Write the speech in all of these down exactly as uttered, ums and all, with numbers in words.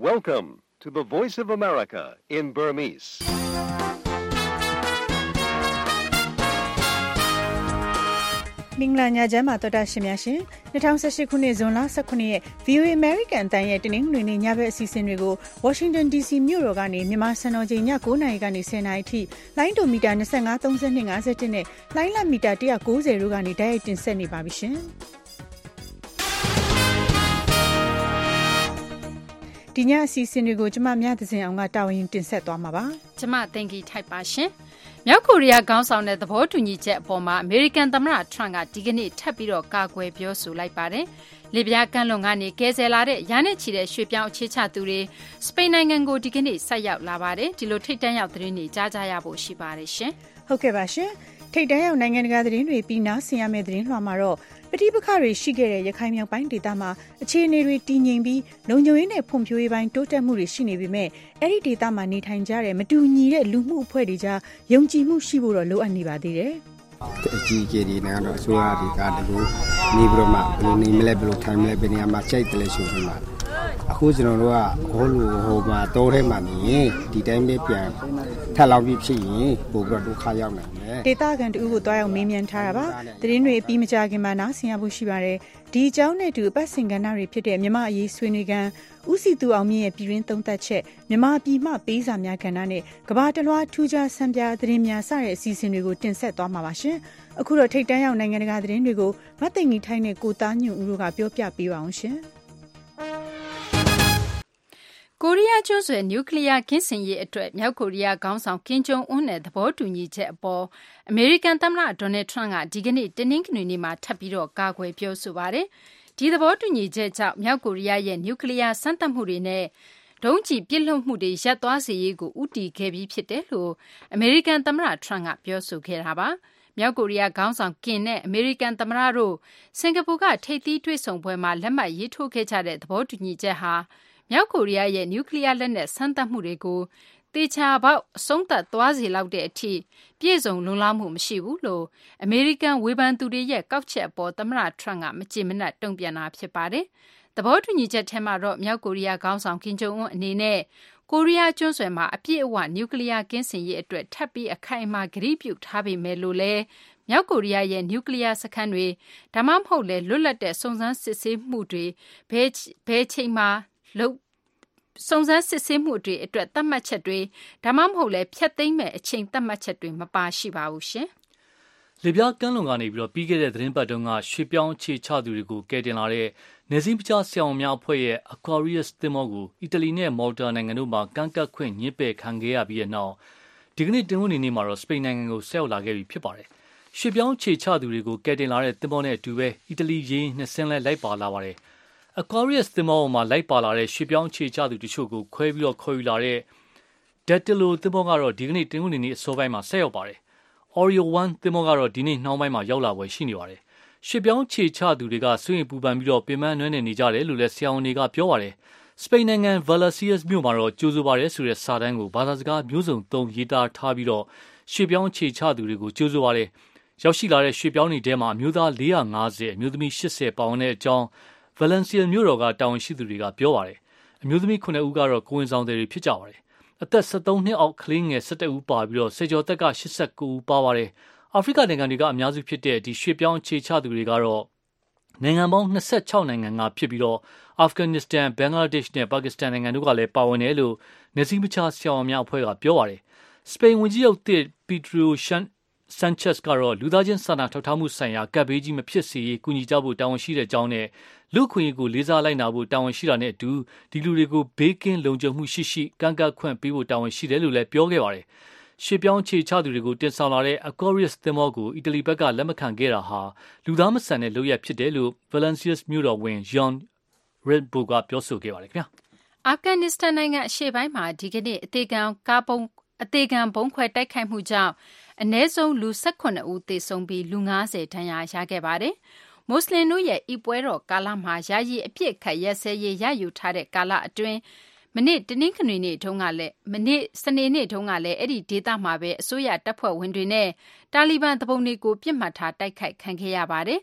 Welcome to the Voice of America in Burmese. ။မင်္ဂလာညချမ်းပါတော်တာရှင်များရှင်။၂၀၁၈ခုနှစ်ဇွန်လ၁၇ရက် ဗီအိုအေ American အတန်းရဲ့တနင်္ဂနွေနေ့ညဘက်အစီအစဉ်တွေကို Washington ဒီ စီ မြို့တော်ကနေမြန်မာစံတော်ချိန်ည၉နာရီကနေ၁၀နာရီထိလိုင်းဒိုမီတာ၂၅ ၃၂ ၅၁နဲ့လိုင်းလမီတာ၁၉၀တို့ကနေတိုက်ရိုက်တင်ဆက်နေပါပြီရှင်။ဒီညအစီအစဉ်တွေကိုကျမမြတ်သဇင်အောင်ကတာဝန်တင်ဆက်သွားမှာပါ။ကျမသင်္ကီထိုက်ပါရှင်။မြောက်ကိုရီးယားခေါင်းဆောင်တဲ့သဘောတူညီချက်အပေါ်မှာအမေရိကန်သမ္မတထရန့်ကဒီကနေ့ထပ်ပြီးတော့ကာကွယ်ပြောဆိုလိုက်ပါတယ်။လေပြားကမ်းလွန်ကနေကယ်ဆယ်လာတဲ့ရာနဲ့ချီတဲ့ရွှေပြောင်းအခြေချသူတွေစပိန်နိုင်ငံကိုဒီကနေ့ဆက်ရောက်လာပါတယ်။ဒီလိုထိတ်တန့်ရောက်သတင်းတွေကြားကြရဖို့ရှိပါတယ်ရှင်။ဟုတ်ကဲ့ပါရှင်။ထိတ်တန့်ရောက်နိုင်ငံတကာသတင်းတွေပြီးနားဆင်ရမယ့်သတင်းလွှာမှာတော့ပဋိပက္ခတွေရှိခဲ့တဲ့ရခိုင်မြောက်ပိုင်းဒေသမှာအခြေအနေတွေတည်ငြိမ်ပြီးလုံခြုံရေးနဲ့ဖွံ့ဖြိုးရေးပိုင်းတိုးတက်မှုတွေရှိနေပေမဲ့အဲ့ဒီဒေသမှာနေထိုင်ကြတဲ့မတူညီတဲ့လူမှုအဖွဲ့တွေကြားယုံကြည်မှုရှိဖို့တော့လိုအပ်နေပါသေးတယ်။အကြီးအကျယ်တွေနဲ့တော့အစိုးရတွေကတကူနေပြီးတော့မှဘယ်လိုနေမလဲဘယ်လိုထိုင်မလဲဘယ်နေရာမှာချိန်တယ်လဲဆိုပြီးမှအခုကျွန်တော်တို့ကဟိုလိုဟိုမှာတိုးထဲမှာနေရင်ဒီတိုင်းပဲပြန်ထပ်လောက်ပြီးဖြစ်ရင်ပို့ပြီးတော့ဒုက္ခရောက်နိုင်တယ်ဒေတာကန်တူကိုတွားရောက်မေးမြန်းထားတာပါသတင်းတွေအပြီးမကြခင်မှာနားဆင်ရဖို့ရှိပါတယ်ဒီအကြောင်းနဲ့တူအပတ်စဉ်ကဏ္ဍတွေဖြစ်တဲ့မြမအရေးဆွေးနွေးကန်ဦးစီသူအောင်မြင့်ရဲ့ပြည်ရင်းသုံးသက်ချက်မြမပြည်မှပေးစာများကဏ္ဍနဲ့ကဘာတလွှားထူးခြားဆံပြသတင်းများစတဲ့အစီအစဉ်တွေကိုတင်ဆက်သွားမှာပါရှင်အခုတော့ထိတ်တန်းရောက်နိုင်ငံတကာသတင်းတွေကိုမသိင်ကြီးထိုင်းနဲ့ကိုသားညွန့်ဦးတို့ကပြောပြပေးပါအောင်ရှင်ကိုရီးယားကျွန်းဆွယ်နျူကလ িয়ার ကင်းစင်ရေးအတွက်မြောက်ကိုရီးယားခေါင်းဆောင်ကင်ဂျုံအွန်းနဲ့သဘောတူညီချက်အပေါ်အမေရိကန်သမ္မတဒေါ်နယ်ထရန့်ကဒီကနေ့တနင်္ဂနွေနေ့မှာထပ်ပြီးတော့ကာကွယ်ပြောဆိုပါတယ်။ဒီသဘောတူညီချက်ကြောင့်မြောက်ကိုရီးယားရဲ့နျူကလ িয়ার စမ်းသပ်မှုတွေနဲ့ဒုံးကျည်ပစ်လွှတ်မှုတွေရပ်သွားစေရေးကိုဦးတည်ခဲ့ပြီးဖြစ်တယ်လို့အမေရိကန်သမ္မတထရန့်ကပြောဆိုခဲ့တာပါ။မြောက်ကိုရီးယားခေါင်းဆောင်ကင်နဲ့အမေရိကန်သမ္မတတို့စင်ကာပူကထိပ်သီးတွေ့ဆုံပွဲမှာလက်မှတ်ရေးထိုးခဲ့ကြတဲ့သဘောတူညီချက်ဟာမြောက်ကိုရီးယားရဲ့နျူကလ িয়ার လက်နက်စမ်းသပ်မှုတွေကိုတေချာပေါက်အဆုံးသတ်သွားစေလောက်တဲ့အထိပြည့်စုံလုံလောက်မှုမရှိဘူးလို့အမေရိကန်ဝေဖန်သူတွေရဲ့ကောက်ချက်အပေါ်သမ္မတထရန့်ကမကြေမနက်တုံ့ပြန်တာဖြစ်ပါတယ်။သဘောတူညီချက်ထဲမှာတော့မြောက်ကိုရီးယားခေါင်းဆောင်ကင်ဂျုံအွန်းအနေနဲ့ကိုရီးယားကျွန်းဆွယ်မှာအပြည့်အဝနျူကလ িয়ার ကင်းစင်ရေးအတွက်ထပ်ပြီးအခိုင်အမာကတိပြုထားပေမဲ့လို့လည်းမြောက်ကိုရီးယားရဲ့နျူကလ িয়ার စခန်းတွေဒါမှမဟုတ်လေလွတ်လပ်တဲ့စုံစမ်းစစ်ဆေးမှုတွေဘယ်ဘယ်ချိန်မှာလုပ်စုံစမ်းစစ်ဆေးမှုတွေအတွက်သတ်မှတ်ချက်တွေဒါမှမဟုတ်လည်းဖျက်သိမ်းမဲ့အချိန်သတ်မှတ်ချက်တွေမပါရှိပါဘူးရှင်။လေပြားကမ်းလွန်ကနေပြီးတော့ပြီးခဲ့တဲ့သတင်းပတ်တုန်းကရွှေပြောင်းခြေချသူတွေကိုကယ်တင်လာတဲ့နေစည်းပကြားဆရာဝန်များအဖွဲ့ရဲ့ Aquarius သင်္ဘောကိုအီတလီနဲ့မော်တာနိုင်ငံတို့မှာကမ်းကပ်ခွင့်ညှင်းပယ်ခံခဲ့ရပြီးတဲ့နောက်ဒီကနေ့တင်ဝန်နေမှာတော့စပိန်နိုင်ငံကိုဆက်ရောက်လာခဲ့ပြီဖြစ်ပါတယ်။ရွှေပြောင်းခြေချသူတွေကိုကယ်တင်လာတဲ့သင်္ဘောနဲ့အတူပဲအီတလီရေနှစ်စင်းလဲလိုက်ပါလာပါတယ်။ Aquarius သင်္ဘောမှာလိုက်ပါလာတဲ့ရွှေပြောင်းခြေချသူတချို့ကိုခွဲပြီးတော့ခေါ်ယူလာတဲ့ Dattilo သင်္ဘောကတော့ဒီကနေ့တင်ခုနေနေအစောပိုင်းမှာဆက်ရောက်ပါတယ်။ Oreo 1 သင်္ဘောကတော့ဒီနေ့နှောင်းပိုင်းမှာရောက်လာပွဲရှိနေပါတယ်။ရွှေပြောင်းခြေချသူတွေကစွန့်ရင်ပူပန်ပြီးတော့ပြင်ပန်းနွမ်းနေနေကြတယ်လို့လည်းဆရာဝန်တွေကပြောပါတယ်။စပိန်နိုင်ငံ Vallecas မြို့မှာတော့ကြိုးဆိုပါတယ်ဆိုတဲ့စာတမ်းကိုဘာသာစကားမျိုးစုံသုံးရေးသားထားပြီးတော့ရွှေပြောင်းခြေချသူတွေကိုကြိုးဆိုပါတယ်။ရောက်ရှိလာတဲ့ရွှေပြောင်းတွေထဲမှာအမျိုးသား၄၅၀အမျိုးသမီး၈၀ပါဝင်တဲ့အကြောင်းValencia မြို့တော်ကတာဝန်ရှိသူတွေကပြောပါတယ်။အမျိုးသမီးခုနှစ်ဦးကတော့ကိုဝင်ဆောင်တွေဖြစ်ကြပါတယ်။အသက်၁၃နှစ်အောက်ကလေးငယ်၁၁ဦးပါပြီးတော့စေကျော်သက်က၈၉ဦးပါပါတယ်။အာဖရိကနိုင်ငံတွေကအများစုဖြစ်တဲ့ဒီရွှေပြောင်းခြေချသူတွေကတော့နိုင်ငံပေါင်း၂၆နိုင်ငံကဖြစ်ပြီးတော့အာဖဂန်နစ္စတန်၊ဘင်္ဂလားဒေ့ရှ်နဲ့ပါကစ္စတန်နိုင်ငံတို့ကလည်းပါဝင်တယ်လို့နေစည်းမခြားဆရာဝန်များအဖွဲ့ကပြောပါတယ်။စပိန်ဝန်ကြီးချုပ်တစ်ပီဒရိုရှန်ဆန်ချက်စ်ကတော့လူသားချင်းစာနာထောက်ထားမှုဆိုင်ရာကပ်ဘေးကြီးမဖြစ်စေရေးကူညီကြဖို့တာဝန်ရှိတဲ့အကြောင်းနဲ့လူခွင့်ကိုလေးစားလိုက်နာဖို့တာဝန်ရှိတာနဲ့အတူဒီလူတွေကိုဘေးကင်းလုံခြုံမှုရှိရှိကန့်ကန့်ခွင့်ပေးဖို့တာဝန်ရှိတယ်လို့လည်းပြောခဲ့ပါတယ်။ရှေ့ပြောင်းခြေချသူတွေကိုတင်ဆောင်လာတဲ့ Aquarius သင်္ဘောကိုအီတလီဘက်ကလက်မခံခဲ့တာဟာလူသားမဆန်တဲ့လုပ်ရပ်ဖြစ်တယ်လို့ Valencias မြို့တော်ဝန် John Redbo ကပြောဆိုခဲ့ပါတယ်ခင်ဗျာ။အာဖဂန်နစ္စတန်နိုင်ငံအရှေ့ပိုင်းမှာဒီကနေ့အသေးခံကားပုံအသေးခံဘုံခွဲတိုက်ခိုက်မှုကြောင့်အနည်းဆုံးလူ၁၈ဦးသေဆုံးပြီးလူ၅၀ဒဏ်ရာရခဲ့ပါတယ်။မွတ်စလင်တို့ရဲ့ဤပွဲတော်ကာလမှာယာယီအပြစ်ခတ်ရက်စဲရေးရယူထားတဲ့ကာလအတွင်းမနေ့တနင်္ဂနွေနေ့တုန်းကလည်းမနေ့စနေနေ့တုန်းကလည်းအဲ့ဒီဒေသမှာပဲအစိုးရတပ်ဖွဲ့ဝင်တွေနဲ့တာလီဘန်တပုံတွေကိုပြစ်မှတ်ထားတိုက်ခိုက်ခံခဲ့ရပါတယ်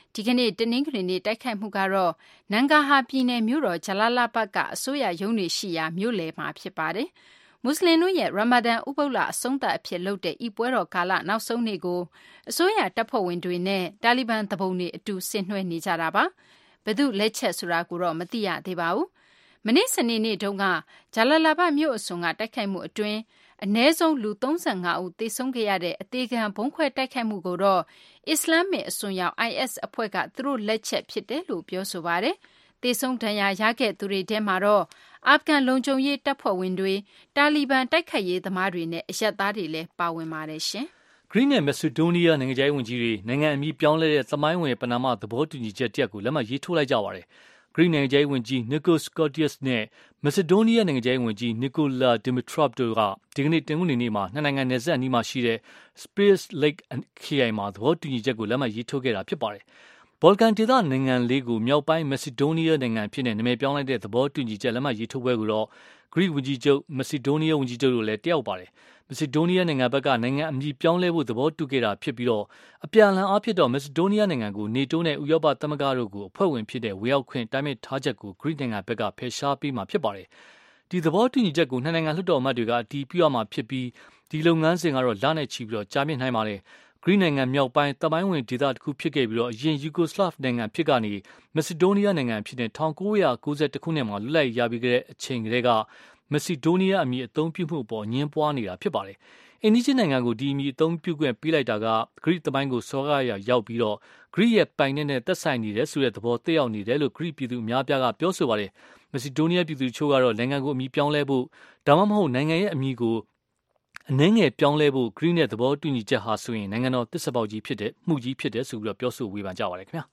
ဒီကနေ့တနင်္ဂနွေနေ့တိုက်ခိုက်မှုကတော့နန်ဂါဟာပြည်နယ်မြို့တော်ဂျလာလာဘတ်ကအစိုးရရုံးတွေရှိရာမြို့လယ်မှာဖြစ်ပါတယ်။မွတ်စလင်တို့ရဲ့ရမဒန်ဥပုသ်လအဆုံးသတ်အဖြစ်လုပ်တဲ့ဤပွဲတော်ကာလနောက်ဆုံးနေ့ကိုအစိုးရတပ်ဖွဲ့ဝင်တွေနဲ့တာလီဘန်တပုံတွေအတူဆင်နွှဲနေကြတာပါ။ဘယ်သူလက်ချက်ဆိုတာကိုတော့မသိရသေးပါဘူး။မနေ့စနေနေ့တုန်းကဂျလာလာဘတ်မြို့အစွန်ကတိုက်ခိုက်မှုအတွင်းအနည်းဆုံးလူသုံးဆယ့်ငါဦးသေဆုံးခဲ့ရတဲ့အသေးခံဘုံခွဲတိုက်ခိုက်မှုကိုတော့အစ္စလာမစ်အစွန်ရောက် I S အဖွဲ့ကသူတို့လက်ချက်ဖြစ်တယ်လို့ပြောဆိုပါတယ်။သေဆုံးဒဏ်ရာရခဲ့သူတွေထဲမှာတော့အာဖဂန်လုံခြုံရေးတပ်ဖွဲ့ဝင်တွေတာလီဘန်တိုက်ခိုက်ရေးသမားတွေနဲ့အရက်သားတွေလည်းပါဝင်ပါတယ်ရှင်။ Green နဲ့ Macedonia နိုင်ငံခြားရေးဝန်ကြီးတွေနိုင်ငံအမိပြောင်းလဲတဲ့သမိုင်းဝင်ပနာမသဘောတူညီချက်တရက်ကိုလက်မှတ်ရေးထိုးလိုက်ကြပါတယ်။ Green နိုင်ငံခြားရေးဝန်ကြီး Nikos Koutis နဲ့ Macedonia နိုင်ငံခြားရေးဝန်ကြီး Nikola Dimitrov တို့ကဒီကနေ့တနင်္ဂနွေနေ့မှာနှစ်နိုင်ငံနယ်စပ်အနီးမှာရှိတဲ့ Spirit Lake ခရိုင်မှာသဘောတူညီချက်ကိုလက်မှတ်ရေးထိုးခဲ့တာဖြစ်ပါတယ်။ ဘော်လကန်ဒေသနိုင်ငံလေးကိုမြောက်ပိုင်း Macedonia နိုင်ငံဖြစ်တဲ့နာမည်ပြောင်းလိုက်တဲ့သဘောတူညီချက်လက်မှတ်ရေးထိုးပွဲကိုတော့ Greek ဝန်ကြီးချုပ် Macedonia ဝန်ကြီးချုပ်တို့လည်းတက်ရောက်ပါတယ်။ Macedonia နိုင်ငံဘက်ကနိုင်ငံအမည်ပြောင်းလဲဖို့သဘောတူခဲ့တာဖြစ်ပြီးတော့အပြန်အလှန်အားဖြင့်တော့ Macedonia နိုင်ငံကို NATO နဲ့ဥရောပသမဂ္ဂတို့ကိုအဖွဲ့ဝင်ဖြစ်တဲ့ဝင်ရောက်ခွင့်တားမြစ်ထားချက်ကို Greek နိုင်ငံဘက်ကဖယ်ရှားပေးမှာဖြစ်ပါတယ်။ဒီသဘောတူညီချက်ကိုနှစ်နိုင်ငံလွှတ်တော်အမတ်တွေကအတည်ပြုရမှာဖြစ်ပြီးဒီလုပ်ငန်းစဉ်ကတော့လနဲ့ချီပြီးတော့ကြာမြင့်နိုင်ပါတယ်။ Greek နိုင်ငံမြောက်ပိုင်းတမိုင်းဝင်ဒေသတစ်ခုဖြစ်ခဲ့ပြီးတော့အရင် Yugoslav နိုင်ငံဖြစ်ကနေ Macedonia နိုင်ငံဖြစ်တဲ့၁၉၉၁ခုနှစ်မှာလွတ်လပ်ရေးရပြီးတဲ့အချိန်ကတည်းက Macedonia အမည်အသုံးပြုမှုအပေါ်ညှင်းပွားနေတာဖြစ်ပါတယ်။အိန္ဒိယနိုင်ငံကိုဒီအမည်အသုံးပြုခွင့်ပေးလိုက်တာက Greek သမိုင်းကိုစောကားရရောက်ပြီးတော့ Greek ရဲ့ပိုင်နဲ့နဲ့သက်ဆိုင်နေတယ်ဆိုတဲ့သဘောသက်ရောက်နေတယ်လို့ Greek ပြည်သူအများပြားကပြောဆိုပါတယ်။ Macedonia ပြည်သူချို့ကတော့နိုင်ငံကိုအမည်ပြောင်းလဲဖို့ဒါမှမဟုတ်နိုင်ငံရဲ့အမည်ကိုအနှဲငယ်ပြောင်းလဲဖို့ Greek နဲ့သဘောတူညီချက်ဟာဆိုရင်နိုင်ငံတော်သစ္စာပေါက်ကြီးဖြစ်တဲ့မှုကြီးဖြစ်တယ်ဆိုပြီးတော့ပြောဆိုဝေဖန်ကြပါတယ်ခင်ဗျာ။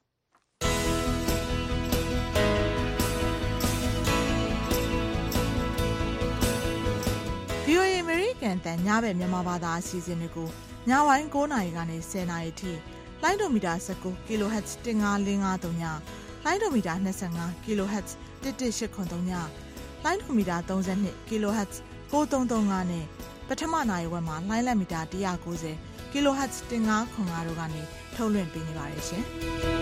ဗွီအိုအေ American တန်ညဘက်မြန်မာဘာသာအစီအစဉ်တွေကိုညပိုင်း၉နာရီကနေ၁၀နာရီထိလိုင်းဒိုမီတာ၁၉ kHz ၁၅၄၅၃ညလိုင်းဒိုမီတာ၂၅ kHz ၁၁၈၇၃ညလိုင်းဒိုမီတာ၃၂ kHz ၉၃၃၅နဲ့ပထမနာရီဝက်မှာလိုင်းလက်မီတာ၁၉၀ kHz ၁၅၇၅တို့ကနေထုတ်လွှင့်ပေးနေပါတယ်ရှင်။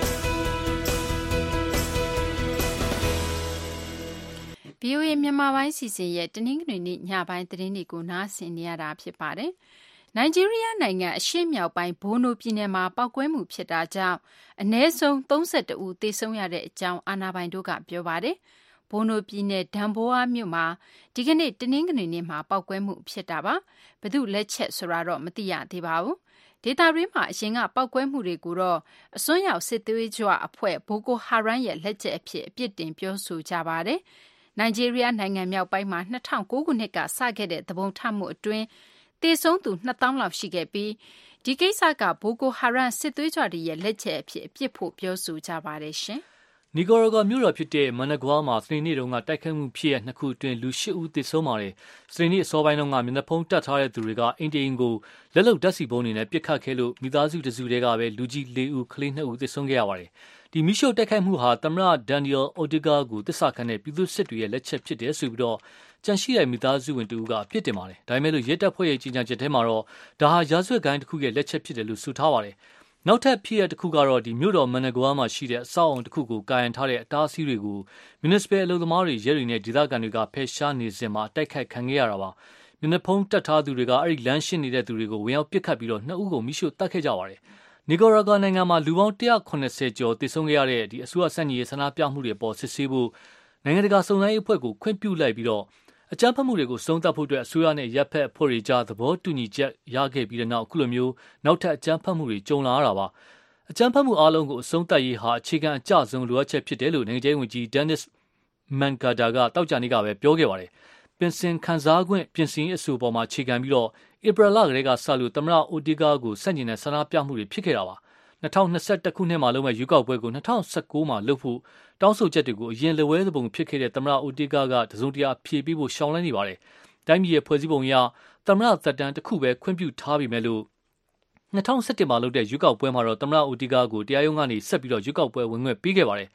ဗွီအိုအေမြန်မာပိုင်းစီစဉ်ရဲ့တနင်္ဂနွေနေ့ညပိုင်းသတင်းတွေကိုနားဆင်နေရတာဖြစ်ပါတယ်။နိုင်ဂျီးရီးယားနိုင်ငံအရှေ့မြောက်ပိုင်းဘိုနိုပြည်နယ်မှာပောက်ကွဲမှုဖြစ်တာကြောင့်အနည်းဆုံး၃၁ဦးသေဆုံးရတဲ့အကြောင်းအာဏာပိုင်တို့ကပြောပါတယ်။ဘိုနိုပြည်နယ်ဒန်ဘိုအာမြို့မှာဒီကနေ့တနင်္ဂနွေနေ့မှာပောက်ကွဲမှုဖြစ်တာပါ။ဘယ်သူလက်ချက်ဆိုတာတော့မသိရသေးပါဘူး။ဒေသတွင်းမှာအရင်ကပောက်ကွဲမှုတွေကိုတော့အစွန်းရောက်စစ်သွေးကြွအဖွဲ့ဘိုကိုဟာရမ်ရဲ့လက်ချက်အဖြစ်အပြစ်တင်ပြောဆိုကြပါတယ်။နိုင်ဂျီးရီးယားနိုင်ငံမြောက်ပိုင်းမှာ၂၀၀၉ခုနှစ်ကစခဲ့တဲ့သဘုံထမှုအတွင်းသေဆုံးသူနှစ်သောင်းလောက်ရှိခဲ့ပြီးဒီကိစ္စကဘိုကိုဟာရမ်စစ်သွေးကြွတွေရဲ့လက်ချက်အဖြစ်အပြစ်ဖို့ပြောဆိုကြပါတယ်ရှင်။နီကာရာဂွာမြို့တော်ဖြစ်တဲ့မန်နဂွာမှာစနေနေ့တုန်းကတိုက်ခိုက်မှုဖြစ်ရနှစ်ခုအတွင်းလူ၈ဦးသေဆုံးပါတယ်။စနေနေ့အစောပိုင်းတုန်းကမျက်နှာဖုံးတပ်ထားတဲ့သူတွေကအိမ်တအိမ်ကိုလက်လုံဓာတ်ဆီပုံးတွေနဲ့ပစ်ခတ်ခဲ့လို့မိသားစုတစုတည်းကပဲလူကြီး၄ဦးကလေး၂ဦးသေဆုံးခဲ့ရပါတယ်။ဒီမီရှိုတိုက်ခိုက်မှုဟာသမ္မတဒန်နီယယ်အိုတီဂါကိုတစ္ဆာခံတဲ့ပြည်သူစစ်တွေရဲ့လက်ချက်ဖြစ်တယ်ဆိုပြီးတော့ကြန့်ရှိတဲ့မိသားစုဝင်တူကအပြစ်တင်ပါတယ်။ဒါပေမဲ့လို့ရဲတပ်ဖွဲ့ရဲ့ကြီးညာချက်ထဲမှာတော့ဒါဟာရာဇဝတ်ဂိုင်းတစ်ခုရဲ့လက်ချက်ဖြစ်တယ်လို့ဆိုထားပါတယ်။နောက်ထပ်ဖြစ်ရတစ်ခုကတော့ဒီမြို့တော်မန်နဂွာမှာရှိတဲ့အဆောက်အုံတစ်ခုကိုကာယံထားတဲ့အတားအဆီးတွေကိုမြူနစ်ပယ်အလုပ်သမားတွေရဲတွေနဲ့ဒေသခံတွေကဖယ်ရှားနေစဉ်မှာတိုက်ခိုက်ခံခဲ့ရတာပါ။မျက်နှာဖုံးတပ်ထားသူတွေကအဲ့ဒီလမ်းရှင်းနေတဲ့သူတွေကိုဝင်ရောက်ပစ်ခတ်ပြီးတော့နှစ်ဦးကိုမိရှို့တတ်ခဲ့ကြပါတယ်။နီကာရာဂွာနိုင်ငံမှာလူပေါင်း၁၇၀ကျော်သေဆုံးခဲ့ရတဲ့ဒီအစိုးရဆန့်ကျင်ရေးဆန္ဒပြမှုတွေအပေါ်စစ်ဆေးဖို့နိုင်ငံတကာစုံစမ်းရေးအဖွဲ့ကိုခွင့်ပြုလိုက်ပြီးတော့အကြမ်းဖက်မှုတွေကိုစုံစမ်းဖို့အတွက်အစိုးရနဲ့ရပ်ဖက်အဖွဲ့တွေကြားသဘောတူညီချက်ရခဲ့ပြီးတဲ့နောက်အခုလိုမျိုးနောက်ထပ်အကြမ်းဖက်မှုတွေကြုံလာရတာပါအကြမ်းဖက်မှုအလုံးကိုအဆုံးသတ်ရေးဟာအခြေခံအကျဆုံးလိုအပ်ချက်ဖြစ်တယ်လို့နိုင်ငံရေးဝန်ကြီးဒန်နစ်မန်ကာဒါကတောက်ကြနေ့ကပဲပြောခဲ့ပါတယ်ပင်စင်ခံစားခွင့်ပြင်ဆင်ရေးအဆိုပေါ်မှာခြေခံပြီးတော့ဧပြီလကတည်းကစလို့သမ္မတအိုတီဂါကိုဆန့်ကျင်တဲ့ဆန္ဒပြမှုတွေဖြစ်ခဲ့တာပါ၂၀၂၁ခုနှစ်မှာလုပ်မဲ့ရွေးကောက်ပွဲကို၂၀၁၉မှာလုပ်ဖို့တောင်းဆိုချက်တွေကိုအရင်လက်ဝဲသဘုံဖြစ်ခဲ့တဲ့သမ္မတအိုတီဂါကတစုံတရာဖြေပေးဖို့ရှောင်လန်းနေပါတယ်။တိုင်းပြည်ရဲ့ဖွဲ့စည်းပုံအရသမ္မတသက်တမ်းတစ်ခုပဲခွင့်ပြုထားပြီမဲ့လို့၂၀၁၁မှာလုပ်တဲ့ရွေးကောက်ပွဲမှာတော့သမ္မတအိုတီဂါကိုတရားရုံးကနေဆက်ပြီးတော့ရွေးကောက်ပွဲဝင်ခွင့်ပေးခဲ့ပါတယ်။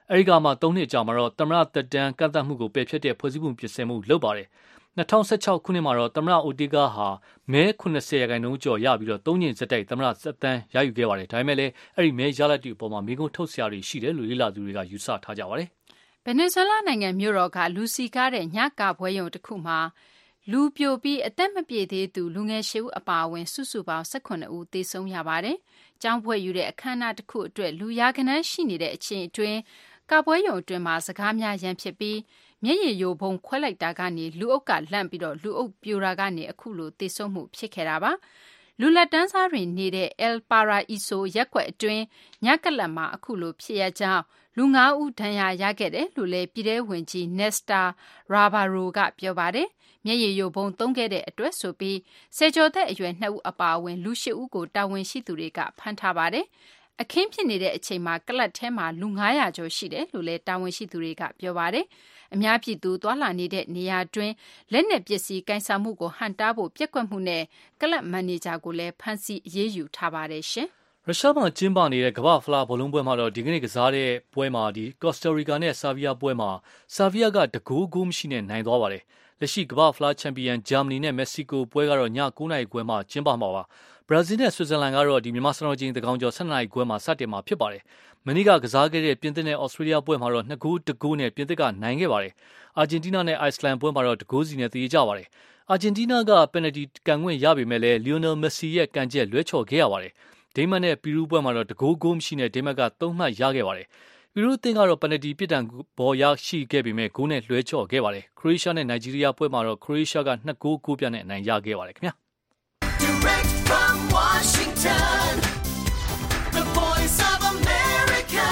အဲဒီကမှသုံးနှစ်ကြာမှာတော့သမ္မတသက်တမ်းကန့်သတ်မှုကိုပယ်ဖျက်တဲ့ဖွဲ့စည်းပုံပြင်ဆင်မှုလုပ်ပါတယ်၂၀၁၆ခုနှစ်မှာတော့သမ္မတအိုတီကာဟာမဲခုနှစ်ဆယ်ရာခိုင်နှုန်းကျော်ရပြီးတော့သုံးညင်စက်တိုက်သမ္မတသက်တမ်းရယူခဲ့ပါတယ်ဒါပေမဲ့လည်းအဲ့ဒီမဲရလဒ်တွေအပေါ်မှာမိကုံးထုတ်စရာတွေရှိတယ်လို့လေ့လာသူတွေကယူဆထားကြပါတယ်ဗင်နီဇွဲလားနိုင်ငံမြို့တော်ကလူစီကားတဲ့ညကပွဲရုံတစ်ခုမှာလူပြိုပြီးအသက်မပြည့်သေးသူလူငယ်ရှစ်ဦးအပါအဝင်စုစုပေါင်း၁၈ဦးသေဆုံးရပါတယ်။ကျောင်းဖွဲ့ယူတဲ့အခမ်းအနားတစ်ခုအတွက်လူရာကနန်းရှိနေတဲ့အချိန်အတွင်းကပွဲရုံအတွင်းမှာစကားများရန်ဖြစ်ပြီးမျက်ရည်ယိုဘုံခွဲလိုက်တာကနေလူအုပ်ကလန့်ပြီးတော့လူအုပ်ပြိုတာကနေအခုလိုသေဆုံးမှုဖြစ်ခဲ့တာပါ။လူလက်တန်းစားတွေနေတဲ့ El Paraiso ရက်ကွက်အတွင်းညကလပ်မှာအခုလိုဖြစ်ရကြောင်းလူငါးဦးဒဏ်ရာရခဲ့တယ်လို့လည်းပြည်ထောင်ဝင်ကြီး Nestor Rabaro ကပြောပါတယ်။မျက်ရည်ယိုဘုံသုံးခဲ့တဲ့အတွက်ဆိုပြီးဆယ်ကျော်သက်အရွယ်နှစ်ဦးအပါအဝင်လူရှစ်ဦးကိုတာဝန်ရှိသူတွေကဖမ်းထားပါတယ်။အခင်းဖြစ်နေတဲ့အချိန်မှာကလပ်ထဲမှာလူငါးရာကျော်ရှိတယ်လို့လည်းတာဝန်ရှိသူတွေကပြောပါတယ်။အများပြည်သူသွာလာနေတဲ့နေရာတွင်းလက်နက်ပစ္စည်းကိုင်ဆောင်မှုကိုဟန်တားဖို့ပြက်ကွက်မှုနဲ့ကလပ်မန်နေဂျာကိုလည်းဖမ်းဆီးအရေးယူထားပါတယ်ရှင်။ရုရှားမှာကျင်းပနေတဲ့ကမ္ဘာဖလားဘောလုံးပွဲမှာတော့ဒီကနေ့ကစားတဲ့ပွဲမှာဒီကော့စတာရီကာနဲ့ဆာဗီးယားပွဲမှာဆာဗီးယားကတကူးကူးမရှိနဲ့နိုင်သွားပါတယ်။လက်ရှိကမ္ဘာဖလားချန်ပီယံဂျာမနီနဲ့မက္ကဆီကိုပွဲကတော့ည၉နာရီခွဲမှာကျင်းပမှာပါ။ဘရာဇီးနဲ့ဆွစ်ဇာလန်ကတော့ဒီမြန်မာစံတော်ချိန်သကောင်ကျော်၁၂နာရီခွဲမှာစတင်မှာဖြစ်ပါတယ်။မနေ့ကကစားခဲ့တဲ့ပြင်သစ်နဲ့ဩစတြေးလျပွဲမှာတော့နှစ်ကူးတကူးနဲ့ပြင်သစ်ကနိုင်ခဲ့ပါတယ်။အာဂျင်တီးနားနဲ့အိုက်စလန်ပွဲမှာတော့တကူးစီနဲ့တည်ကြပါတယ်။အာဂျင်တီးနားကပယ်နယ်တီကန်ခွင့်ရပေမဲ့လည်းလီယိုနယ်မက်ဆီရဲ့ကန်ချက်လွဲချော်ခဲ့ရပါတယ်။ဒိန်းမတ်နဲ့ပီရူးပွဲမှာတော့တကူးဂိုးမရှိနဲ့ဒိန်းမတ်ကသုံးမှတ်ရခဲ့ပါတယ်။ပီရူးအသင်းကတော့ပယ်နယ်တီပြစ်ဒဏ်ဘော်ရရှိခဲ့ပေမဲ့ဂိုးနဲ့လွဲချော်ခဲ့ပါတယ်။ခရိုအေးရှားနဲ့နိုင်ဂျီးရီးယားပွဲမှာတော့ခရိုအေးရှားကနှစ်ဂိုးကိုးပြတ်နဲ့အနိုင်ရခဲ့ပါတယ်ခင်ဗျာ။ Direct from Washington, the voice of America,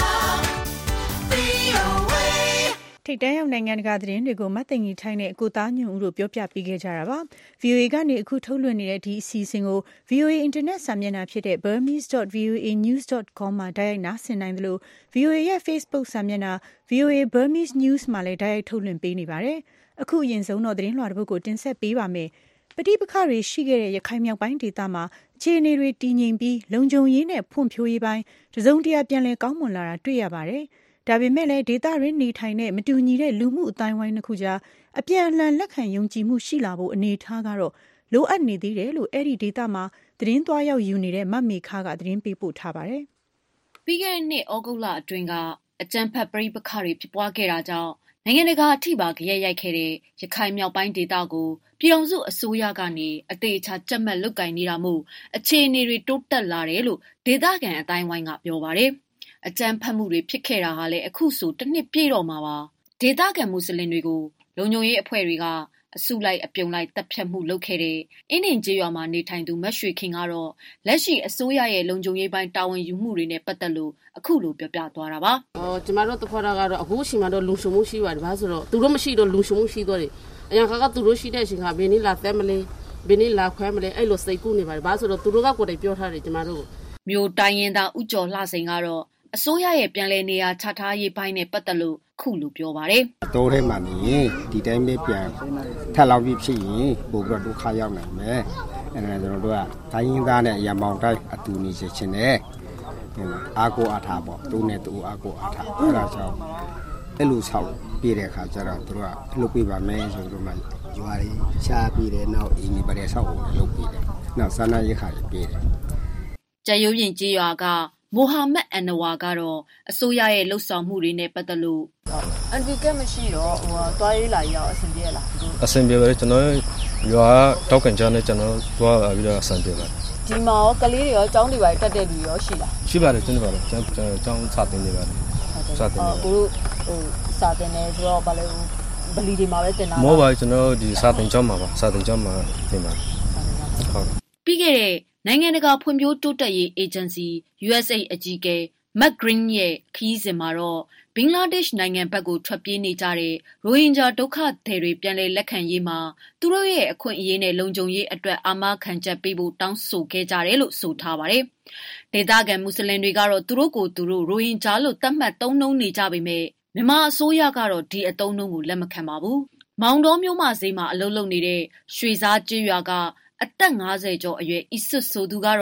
ထိပ်တန်းရောက်နိုင်ငံတကာသတင်းတွေကိုမတ်သိင်ကြီးထိုင်းနဲ့ကိုသားညွန့်ဦးတို့ပြောပြပေးခဲ့ကြတာပါ။ ဗီအိုအေကနေအခုထုတ်လွှင့်နေတဲ့ဒီအစီအစဉ်ကို ဗီအိုအေအင်တာနက်စာမျက်နှာဖြစ်တဲ့ burmese dot voa news dot com မှာတိုက်ရိုက်နားဆင်နိုင်တယ်လို့ ဗီအိုအေရဲ့ Facebook စာမျက်နှာ ဗီအိုအေ Burmese News မှာလည်းတိုက်ရိုက်ထုတ်လွှင့်ပေးနေပါတယ်။အခုအရင်ဆုံးတော့သတင်းလွှာတစ်ပုဒ်ကိုတင်ဆက်ပေးပါမယ်။ပဋိပက္ခတွေရှိခဲ့တဲ့ရခိုင်မြောက်ပိုင်းဒေသမှာအခြေအနေတွေတည်ငြိမ်ပြီးလုံခြုံရေးနဲ့ဖွံ့ဖြိုးရေးပိုင်းတစုံတရာပြန်လည်ကောင်းမွန်လာတာတွေ့ရပါတယ်။ဒါပေမဲ့လည်းဒေသရင်းနေထိုင်တဲ့မတူညီတဲ့လူမှုအတိုင်းဝိုင်းတစ်ခုကြားအပြန်အလှန်လက်ခံယုံကြည်မှုရှိလာဖို့အနေထားကတော့လိုအပ်နေသေးတယ်လို့အဲ့ဒီဒေသမှာသတင်းသွားရောက်ယူနေတဲ့မမေခါကသတင်းပေးပို့ထားပါတယ်။ပြီးခဲ့တဲ့နှစ်ဩဂုတ်လအတွင်းကအကြမ်းဖက်ပဋိပက္ခတွေဖြစ်ပွားခဲ့တာကြောင့်နိုင်ငံတကာအထိပါကြရိုက်ရိုက်ခဲ့တဲ့ရခိုင်မြောက်ပိုင်းဒေသကိုပြည်ထောင်စုအစိုးရကနေအသေးအချာကြက်မှတ်လုပ်ကင်နေတာမို့အခြေအနေတွေတိုးတက်လာတယ်လို့ဒေသခံအတိုင်းဝိုင်းကပြောပါတယ်။အကြမ်းဖက်မှုတွေဖြစ်ခဲ့တာဟာလည်းအခုဆိုတစ်နှစ်ပြည့်တော့မှာပါ။ဒေသခံမွတ်စလင်တွေကိုလုံခြုံရေးအဖွဲ့တွေကအစုလိုက်အပြုံလိုက်တပ်ဖြတ်မှုလုပ်ခဲ့တဲ့အင်းဒင်ကျေးရွာမှာနေထိုင်သူမတ်ရွှေခင်ကတော့လက်ရှိအစိုးရရဲ့လုံခြုံရေးပိုင်းတာဝန်ယူမှုတွေနဲ့ပတ်သက်လို့အခုလိုပြောပြသွားတာပါ။အော်ကျမတို့တခွာကတော့အခုချိန်မှာတော့လုံခြုံမှုရှိပါတယ်။ဘာလို့ဆိုတော့သူတို့မရှိတော့လုံခြုံမှုရှိတော့တယ်။အရင်ကကသူတို့ရှိတဲ့အချိန်ကဘယ်နည်းလာသက်မလဲဘယ်နည်းလာခွဲမလဲအဲ့လိုစိတ်ကူးနေပါတယ်။ဘာလို့ဆိုတော့သူတို့ကကိုယ်တိုင်ပြောထားတယ်ကျမတို့မျိုးတိုင်းရင်သားဥကျော်လှစိန်ကတော့အစိုးရရဲ့ပြန်လည်နေရာချထားရေးပိုင်းနဲ့ပတ်သက်လို့ခုလိုပြောပါတယ်။အတိုးထဲမှာနေရင်ဒီတိုင်းပဲပြန်ထပ်လောက်ပြီးဖြစ်ရင်ပို့ပြီးတော့ဒုက္ခရောက်နိုင်မယ်။အဲဒါကျွန်တော်တို့ကတိုင်းရင်းသားနဲ့ရမောင်တိုင်းအတူနေချင်တယ်။အာကိုအားထားပေါ့သူနဲ့သူအာကိုအားထားအဲဒါကြောင့်အဲ့လိုဆောက်ပြတဲ့အခါကျတော့တို့ကလှုပ်ပြပါမယ်ဆိုတော့မှရွာလေးရှားပြီးတယ်နောက်အင်းဒီပရဲဆောက်ဖို့လုပ်ပြီးတယ်။နောက်စာနာရေးခါတွေပြီးတယ်။ကျရုပ်ရင်ကြီးရွာကမိုဟာမက်အန်နဝါကတော့အစိုးရရဲ့လှုပ်ဆောင်မှုတွေနဲ့ပတ်သက်လို့အန်တီကမရှိတော့ဟိုတွားရေးလာရောက်အဆင်ပြေလားအဆင်ပြေပါတယ်ကျွန်တော်ရွာတောက်ကန်ချာနဲ့ကျွန်တော်တွားပြီးတော့အဆင်ပြေပါတယ်ဒီမှာရောကလေးတွေရောကျောင်းတွေပါတက်တဲ့လူရောရှိလားရှိပါတယ်ကျွန်တော်ပါတယ်ကျောင်းကျောင်းစာတင်နေပါတယ်စာတင်နေကိုဟိုစာတင်နေဆိုတော့ဗာလေဗလီဒီမှာပဲတင်တာမောပါကျွန်တော်ဒီစာတင်ကျောင်းမှာပါစာတင်ကျောင်းမှာတင်ပါဟုတ်ပြီးခဲ့တဲ့နိုင်ငံတကာဖွံ့ဖြိုးတိုးတက်ရေးအေဂျင်စီ ယူအက်စ်အေ အကြီးအကဲ Mark Green ရဲ့ခရီးစဉ်မှာတော့ဘင်္ဂလားဒေ့ရှ်နိုင်ငံဘက်ကိုထွက်ပြေးနေကြတဲ့ရိုဟင်ဂျာဒုက္ခသည်တွေပြန်လည်လက်ခံရေးမှာသူတို့ရဲ့အခွင့်အရေးနဲ့လုံခြုံရေးအတွက်အာမခံချက်ပေးဖို့တောင်းဆိုခဲ့ကြတယ်လို့ဆိုထားပါတယ်။ဒေသခံမွတ်စလင်တွေကတော့သူတို့ကိုသူတို့ရိုဟင်ဂျာလို့သတ်မှတ်သုံးနှုန်းနေကြပေမဲ့မြန်မာအစိုးရကတော့ဒီအသုံးနှုန်းကိုလက်မခံပါဘူး။မောင်တော်မျိုးမဈေးမှာအလုပ်လုပ်နေတဲ့ရွှေစားကျွော်ကအသက်၅၀ကျော်အရွယ်အစ်စွတ်ဆိုသူကတော့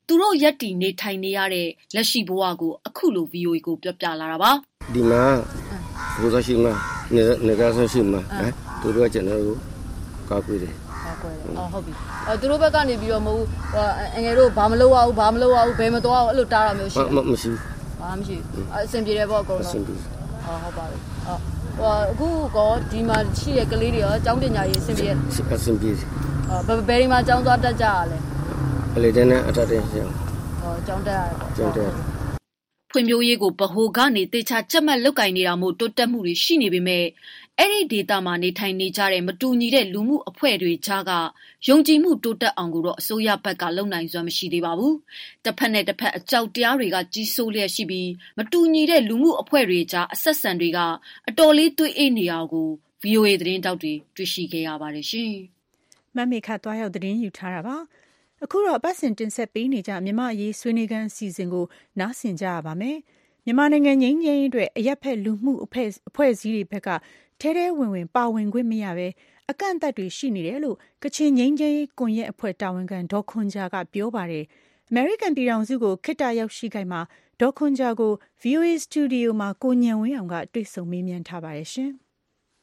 သူတို့ရက်တီနေထိုင်နေရတဲ့လက်ရှိဘဝကိုအခုလို V O A ကိုပြောပြလာတာပါဒီမှာဘုရားရှိမှာနေနေကားဆရှိမှာဟမ်သူတို့ကကျွန်တော်တို့ကောက်ပြီးတယ်ကောက်ကွယ်အော်ဟုတ်ပြီအဲသူတို့ဘက်ကနေပြီးတော့မဟုတ်အငယ်တို့ဘာမလုပ်ရဘူးဘာမလုပ်ရဘူးဘယ်မသွားဘူးအဲ့လိုတားတာမျိုးရှိတယ်မရှိဘူးဘာမှမရှိဘူးအဆင်ပြေတယ်ပေါ့အကုန်လုံးအဆင်ပြေအော်ဟုတ်ပါပြီအော်ဟိုအခုကောဒီမှာရှိတဲ့ကလေးတွေရောကျောင်းပညာရေးအဆင်ပြေအဆင်ပြေအော်ဘယ်ဘယ်ဒီမှာကျောင်းသွားတတ်ကြရလဲအလေတဲ့နဲ့အထက်တဲ့ကျောင်းဟောကျောင်းတက်ရတယ်ပေါ့ကျောင်းတက်ဖွံ့ဖြိုးရေးကိုဗဟိုကနေတေချာကြက်မှတ်လုပ်ကင်နေတာမို့တိုးတက်မှုတွေရှိနေပေမဲ့အဲ့ဒီဒေတာမှာနေထိုင်နေကြတဲ့မတူညီတဲ့လူမှုအဖွဲ့တွေကြားကယုံကြည်မှုတိုးတက်အောင်ကိုတော့အစိုးရဘက်ကလုပ်နိုင်စွမ်းမရှိသေးပါဘူး။တစ်ဖက်နဲ့တစ်ဖက်အကြောက်တရားတွေကကြီးစိုးလျက်ရှိပြီးမတူညီတဲ့လူမှုအဖွဲ့တွေကြားအဆက်ဆံတွေကအတော်လေးတွေးအေးနေအောင်ကို V O A သတင်းတောက်တွေတွေ့ရှိခဲ့ရပါတယ်ရှင်။မမေခသွားရောက်သတင်းယူထားတာပါ။အခုတော့ပတ်စင်တင်ဆက်ပေးနေကြမြန်မာအရေးဆွေးနွေးခန်းအစီအစဉ်ကိုနားဆင်ကြရပါမယ်။မြန်မာနိုင်ငံငြိမ်းချမ်းရေးအတွက်အရက်ဖက်လူမှုအဖွဲ့အဖွဲ့အစည်းတွေဘက်ကထဲထဲဝင်ဝင်ပါဝင်ခွင့်မရဘဲအကန့်အသတ်တွေရှိနေတယ်လို့ကချင်ငြိမ်းချမ်းရေးကွန်ရက်အဖွဲ့တာဝန်ခံဒေါ်ခွန်ဂျာကပြောပါတယ်။ American ပြည်ထောင်စုကိုခေတ္တရောက်ရှိခိုင်မှာဒေါ်ခွန်ဂျာကို V O A စတူဒီယိုမှာကိုညံဝင်းအောင်ကတွေ့ဆုံမေးမြန်းထားပါတယ်ရှင်။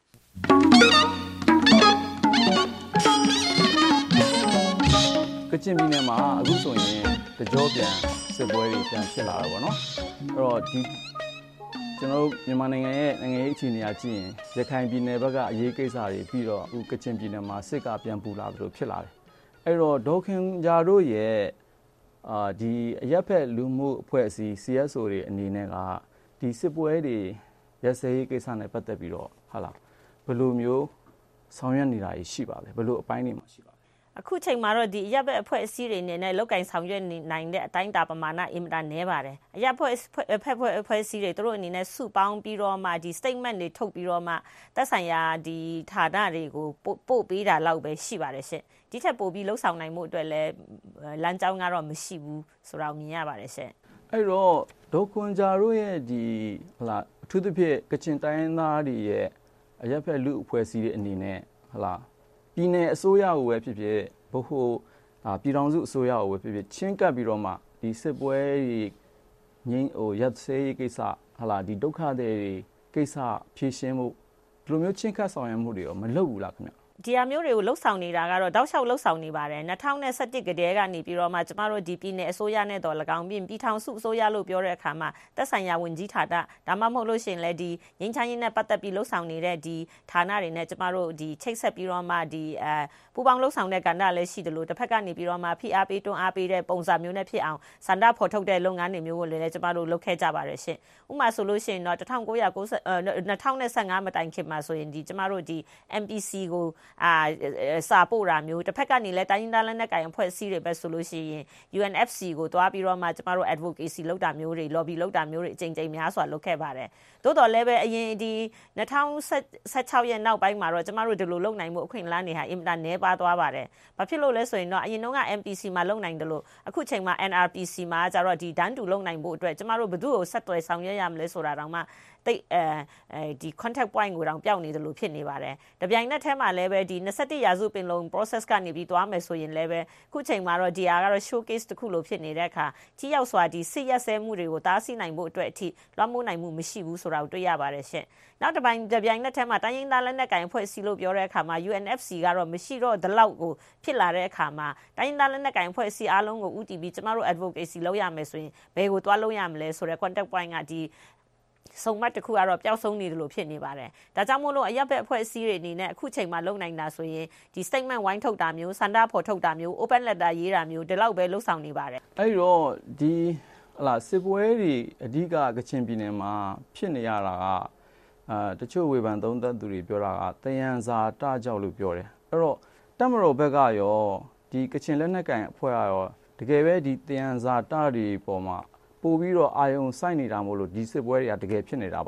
ကချင်ပြည်နယ်မှာအခုဆိုရင်တကြောပြန်စစ်ပွဲတွေပြန်ဖြစ်လာတာပေါ့နော်အဲ့တော့ဒီကျွန်တော်တို့မြန်မာနိုင်ငံရဲ့နိုင်ငံရေးအခြေအနေအကြည့်ရင်ရခိုင်ပြည်နယ်ဘက်ကအရေးကိစ္စတွေပြီးတော့အခုကချင်ပြည်နယ်မှာစစ်ကပြန်ပူလာသလိုဖြစ်လာတယ်အဲ့တော့ဒေါက်ခင်ဂျာတို့ရဲ့အာဒီအရက်ဖက်လူမှုအဖွဲ့အစည်း C S O တွေအနေနဲ့ကဒီစစ်ပွဲတွေရစရေးကိစ္စနဲ့ပတ်သက်ပြီးတော့ဟာလားဘယ်လိုမျိုးဆောင်ရွက်နေတာရှိပါလဲဘယ်လိုအပိုင်းတွေမှာရှိပါအခုချိန်မှာတော့ဒီအရက်ဘက်အဖွဲ့အစည်းတွေနေနဲ့လောက်ကင်ဆောင်ရွက်နိုင်တဲ့အတိုင်းတာပမာဏအင်မတန်နည်းပါတယ်အရက်ဖွဲ့ဖက်ဖွဲ့အဖွဲ့အစည်းတွေတို့အနေနဲ့စုပေါင်းပြီးတော့မှဒီ statement တွေထုတ်ပြီးတော့မှသက်ဆိုင်ရာဒီဌာနတွေကိုပို့ပေးတာလောက်ပဲရှိပါတယ်ရှင့်ဒီထက်ပိုပြီးလှုပ်ဆောင်နိုင်မှုအတွက်လည်းလမ်းကြောင်းကတော့မရှိဘူးဆိုတော့မြင်ရပါတယ်ရှင့်အဲ့တော့ဒေါက်ကွန်ဂျာတို့ရဲ့ဒီဟလာအထူးသဖြင့်ကချင်တိုင်းရင်းသားတွေရဲ့အရက်ဖက်လူအဖွဲ့အစည်းတွေအနေနဲ့ဟလာပြည်နယ်အစိုးရကိုပဲဖြစ်ဖြစ်ဘဟုပြည်ထောင်စုအစိုးရကိုပဲဖြစ်ဖြစ်ချင်းကပ်ပြီးတော့မှဒီစစ်ပွဲကြီးငင်းဟိုရက်စေးကိစ္စဟာလာဒီဒုက္ခတွေကိစ္စဖြေရှင်းမှုဒီလိုမျိုးချင်းကပ်ဆောင်ရွက်မှုတွေရောမလုပ်ဘူးလားခင်ဗျဒီအမျိုးတွေကိုလှုပ်ဆောင်နေတာကတော့တောက်လျှောက်လှုပ်ဆောင်နေပါတယ်၂၀၁၁ကတည်းကနေပြီးတော့မှကျမတို့ဒီပြည်နယ်အစိုးရနဲ့တော်၎င်းပြင်ပြည်ထောင်စုအစိုးရလို့ပြောတဲ့အခါမှာသက်ဆိုင်ရာဝန်ကြီးဌာနဒါမှမဟုတ်လို့ရှိရင်လည်းဒီငင်းချမ်းရေးနဲ့ပတ်သက်ပြီးလှုပ်ဆောင်နေတဲ့ဒီဌာနတွေနဲ့ကျမတို့ဒီချိတ်ဆက်ပြီးတော့မှဒီအဲပူပေါင်းလှုပ်ဆောင်တဲ့ကဏ္ဍလည်းရှိတယ်လို့တစ်ဖက်ကနေပြီးတော့မှဖိအားပေးတွန်းအားပေးတဲ့ပုံစံမျိုးနဲ့ဖြစ်အောင်စန္ဒဖော်ထုတ်တဲ့လုပ်ငန်းတွေမျိုးကိုလည်းကျမတို့လုပ်ခဲ့ကြပါတယ်ရှင်ဥပမာဆိုလို့ရှိရင်တော့၁၉၉၀ ၂၀၁၅မတိုင်ခင်မှာဆိုရင်ဒီကျမတို့ဒီ M P C ကိုအာစာပို့တာမျိုးတစ်ဖက်ကနေလည်းတိုင်းရင်းသားလက်နက်ကိုင်အဖွဲ့အစည်းတွေပဲဆိုလို့ရှိရင် U N F C ကိုတွားပြီးတော့မှကျမတို့ advocacy လုပ်တာမျိုးတွေ lobby လုပ်တာမျိုးတွေအကြိမ်ကြိမ်များစွာလုပ်ခဲ့ပါတယ်သို့တော်လည်းပဲအရင်ဒီ၂၀၁၆ရဲ့နောက်ပိုင်းမှာတော့ကျမတို့ဒီလိုလုပ်နိုင်မှုအခွင့်အလမ်းတွေဟာအင်မတန်နည်းပါးသွားပါတယ်ဘာဖြစ်လို့လဲဆိုရင်တော့အရင်တုန်းက M P C မှာလုပ်နိုင်တယ်လို့အခုချိန်မှာ N R P C မှာကျတော့ဒီဒန်းတူလုပ်နိုင်ဖို့အတွက်ကျမတို့ဘယ်သူ့ကိုဆက်သွယ်ဆောင်ရွက်ရမလဲဆိုတာတောင်မှတိတ်အဲဒီ contact point ကိုတောင်ပျောက်နေတယ်လို့ဖြစ်နေပါတယ်တပြိုင်နက်တည်းမှာလည်းပဲဒီ၂၁ရာစုပင်လုံ process ကနေပြီးသွားမယ်ဆိုရင်လည်းပဲခုချိန်မှာတော့ဒီအားကတော့ showcase တစ်ခုလို့ဖြစ်နေတဲ့အခါထိရောက်စွာဒီစစ်ရက်စဲမှုတွေကိုတားဆီးနိုင်ဖို့အတွက်အထိလွှမ်းမိုးနိုင်မှုမရှိဘူးဆိုတာကိုတွေ့ရပါတယ်ရှင့်နောက်တစ်ပိုင်းတပြိုင်နက်တည်းမှာတိုင်းရင်းသားလက်နက်ကိုင်အဖွဲ့အစည်းလို့ပြောတဲ့အခါမှာ U N F C ကတော့မရှိတော့ဒီလောက်ကိုဖြစ်လာတဲ့အခါမှာတိုင်းရင်းသားလက်နက်ကိုင်အဖွဲ့အစည်းအားလုံးကိုဥတီပြီးကျမတို့ advocacy လုပ်ရမယ်ဆိုရင်ဘယ်ကိုတွားလုပ်ရမလဲဆိုတဲ့ contact point ကဒီဆုံးမတစ်ခုကတော့ပျောက်ဆုံးနေတယ်လို့ဖြစ်နေပါတယ်ဒါကြောင့်မို့လို့အရက်ဘက်အဖွဲ့အစည်းတွေအနေနဲ့အခုချိန်မှာလုပ်နိုင်တာဆိုရင်ဒီ statement ဝိုင်းထုတ်တာမျိုးစန္ဒဖော်ထုတ်တာမျိုး open letter ရေးတာမျိုးဒီလောက်ပဲလုပ်ဆောင်နေပါတယ်အဲ့တော့ဒီဟလာစစ်ပွဲတွေအဓိကကချင်ပြည်နယ်မှာဖြစ်နေရတာကအာတချို့ဝေဖန်သုံးသပ်သူတွေပြောတာကတယံဇာတကြောက်လို့ပြောတယ်အဲ့တော့တပ်မတော်ဘက်ကရောဒီကချင်လက်နက်ကိုင်အဖွဲ့ကရောတကယ်ပဲဒီတယံဇာတတွေပေါ်မှာပို့ပြီးတော့အာယုံစိုက်နေတာမို့လို့ဒီစစ်ပွဲတွေကတကယ်ဖြစ်နေတာပါ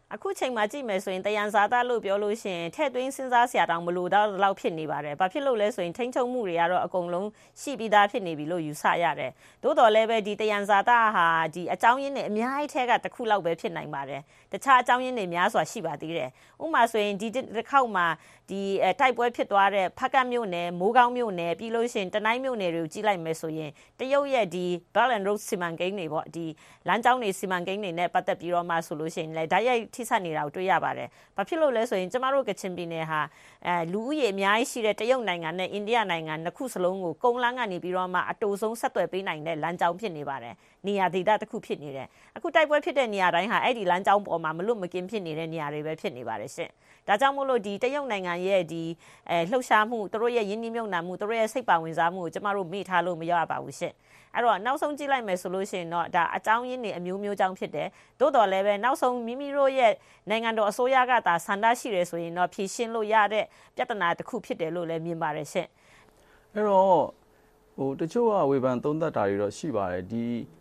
အခုချိန်မှာကြည့်မယ်ဆိုရင်တယံဇာတလို့ပြောလို့ရှိရင်ထည့်သွင်းစဉ်းစားစရာတောင်မလိုတော့လောက်ဖြစ်နေပါတယ်။ဘာဖြစ်လို့လဲဆိုရင်ထိန်းချုပ်မှုတွေကတော့အကုန်လုံးရှိပြီးသားဖြစ်နေပြီလို့ယူဆရတယ်။သို့တော်လည်းပဲဒီတယံဇာတဟာဒီအကြောင်းရင်းတွေအများကြီးထဲကတစ်ခုလောက်ပဲဖြစ်နိုင်ပါတယ်။တခြားအကြောင်းရင်းတွေများစွာရှိပါသေးတယ်။ဥပမာဆိုရင်ဒီတစ်ခေါက်မှာဒီတိုက်ပွဲဖြစ်သွားတဲ့ဖကတ်မြို့နယ်မိုးကောင်းမြို့နယ်ပြီးလို့ရှိရင်တနိုင်းမြို့နယ်တွေကိုကြည့်လိုက်မယ်ဆိုရင်တရုတ်ရဲ့ဒီ Belt and Road စီမံကိန်းတွေပေါ့ဒီလမ်းကြောင်းတွေစီမံကိန်းတွေနဲ့ပတ်သက်ပြီးတော့မှဆိုလို့ရှိရင်လည်းဓာတ်ရိုက်ထိစပ်နေတာကိုတွေ့ရပါတယ်။ဘာဖြစ်လို့လဲဆိုရင်ကျမတို့ကချင်ပြည်နယ်ဟာအဲလူဦးရေအများကြီးရှိတဲ့တရုတ်နိုင်ငံနဲ့အိန္ဒိယနိုင်ငံနှစ်ခုစလုံးကိုကုန်းလမ်းကနေပြီးတော့မှအတူဆုံးဆက်သွယ်ပေးနိုင်တဲ့လမ်းကြောင်းဖြစ်နေပါတယ်။နေရာဒေသတစ်ခုဖြစ်နေတယ်။အခုတိုက်ပွဲဖြစ်တဲ့နေရာတိုင်းဟာအဲ့ဒီလမ်းကြောင်းပေါ်မှာမလွတ်မကင်းဖြစ်နေတဲ့နေရာတွေပဲဖြစ်နေပါတယ်ရှင်။ဒါကြောင့်မို့လို့ဒီတရုတ်နိုင်ငံရဲ့ဒီအဲလှုပ်ရှားမှုသူတို့ရဲ့ယင်းနှိမ့်မြုပ်နှံမှုသူတို့ရဲ့စိတ်ပါဝင်စားမှုကိုကျမတို့မေ့ထားလို့မရပါဘူးရှင်။အဲ့တော့နောက်ဆုံးကြည့်လိုက်မယ်ဆိုလို့ရှိရင်တော့ဒါအကြောင်းရင်းတွေအမျိုးမျိုးကြောင့်ဖြစ်တယ်။သို့တော်လည်းပဲနောက်ဆုံးမိမိတို့ရဲ့နိုင်ငံတော်အစိုးရကသာဆန္ဒရှိတယ်ဆိုရင်တော့ဖြည့်ရှင်းလို့ရတဲ့ပြဿနာတစ်ခုဖြစ်တယ်လို့လည်းမြင်ပါတယ်ရှင်။အဲ့တော့ဟိုတချို့ကဝေဖန်သုံးသပ်တာတွေတော့ရှိပါတယ်ဒီ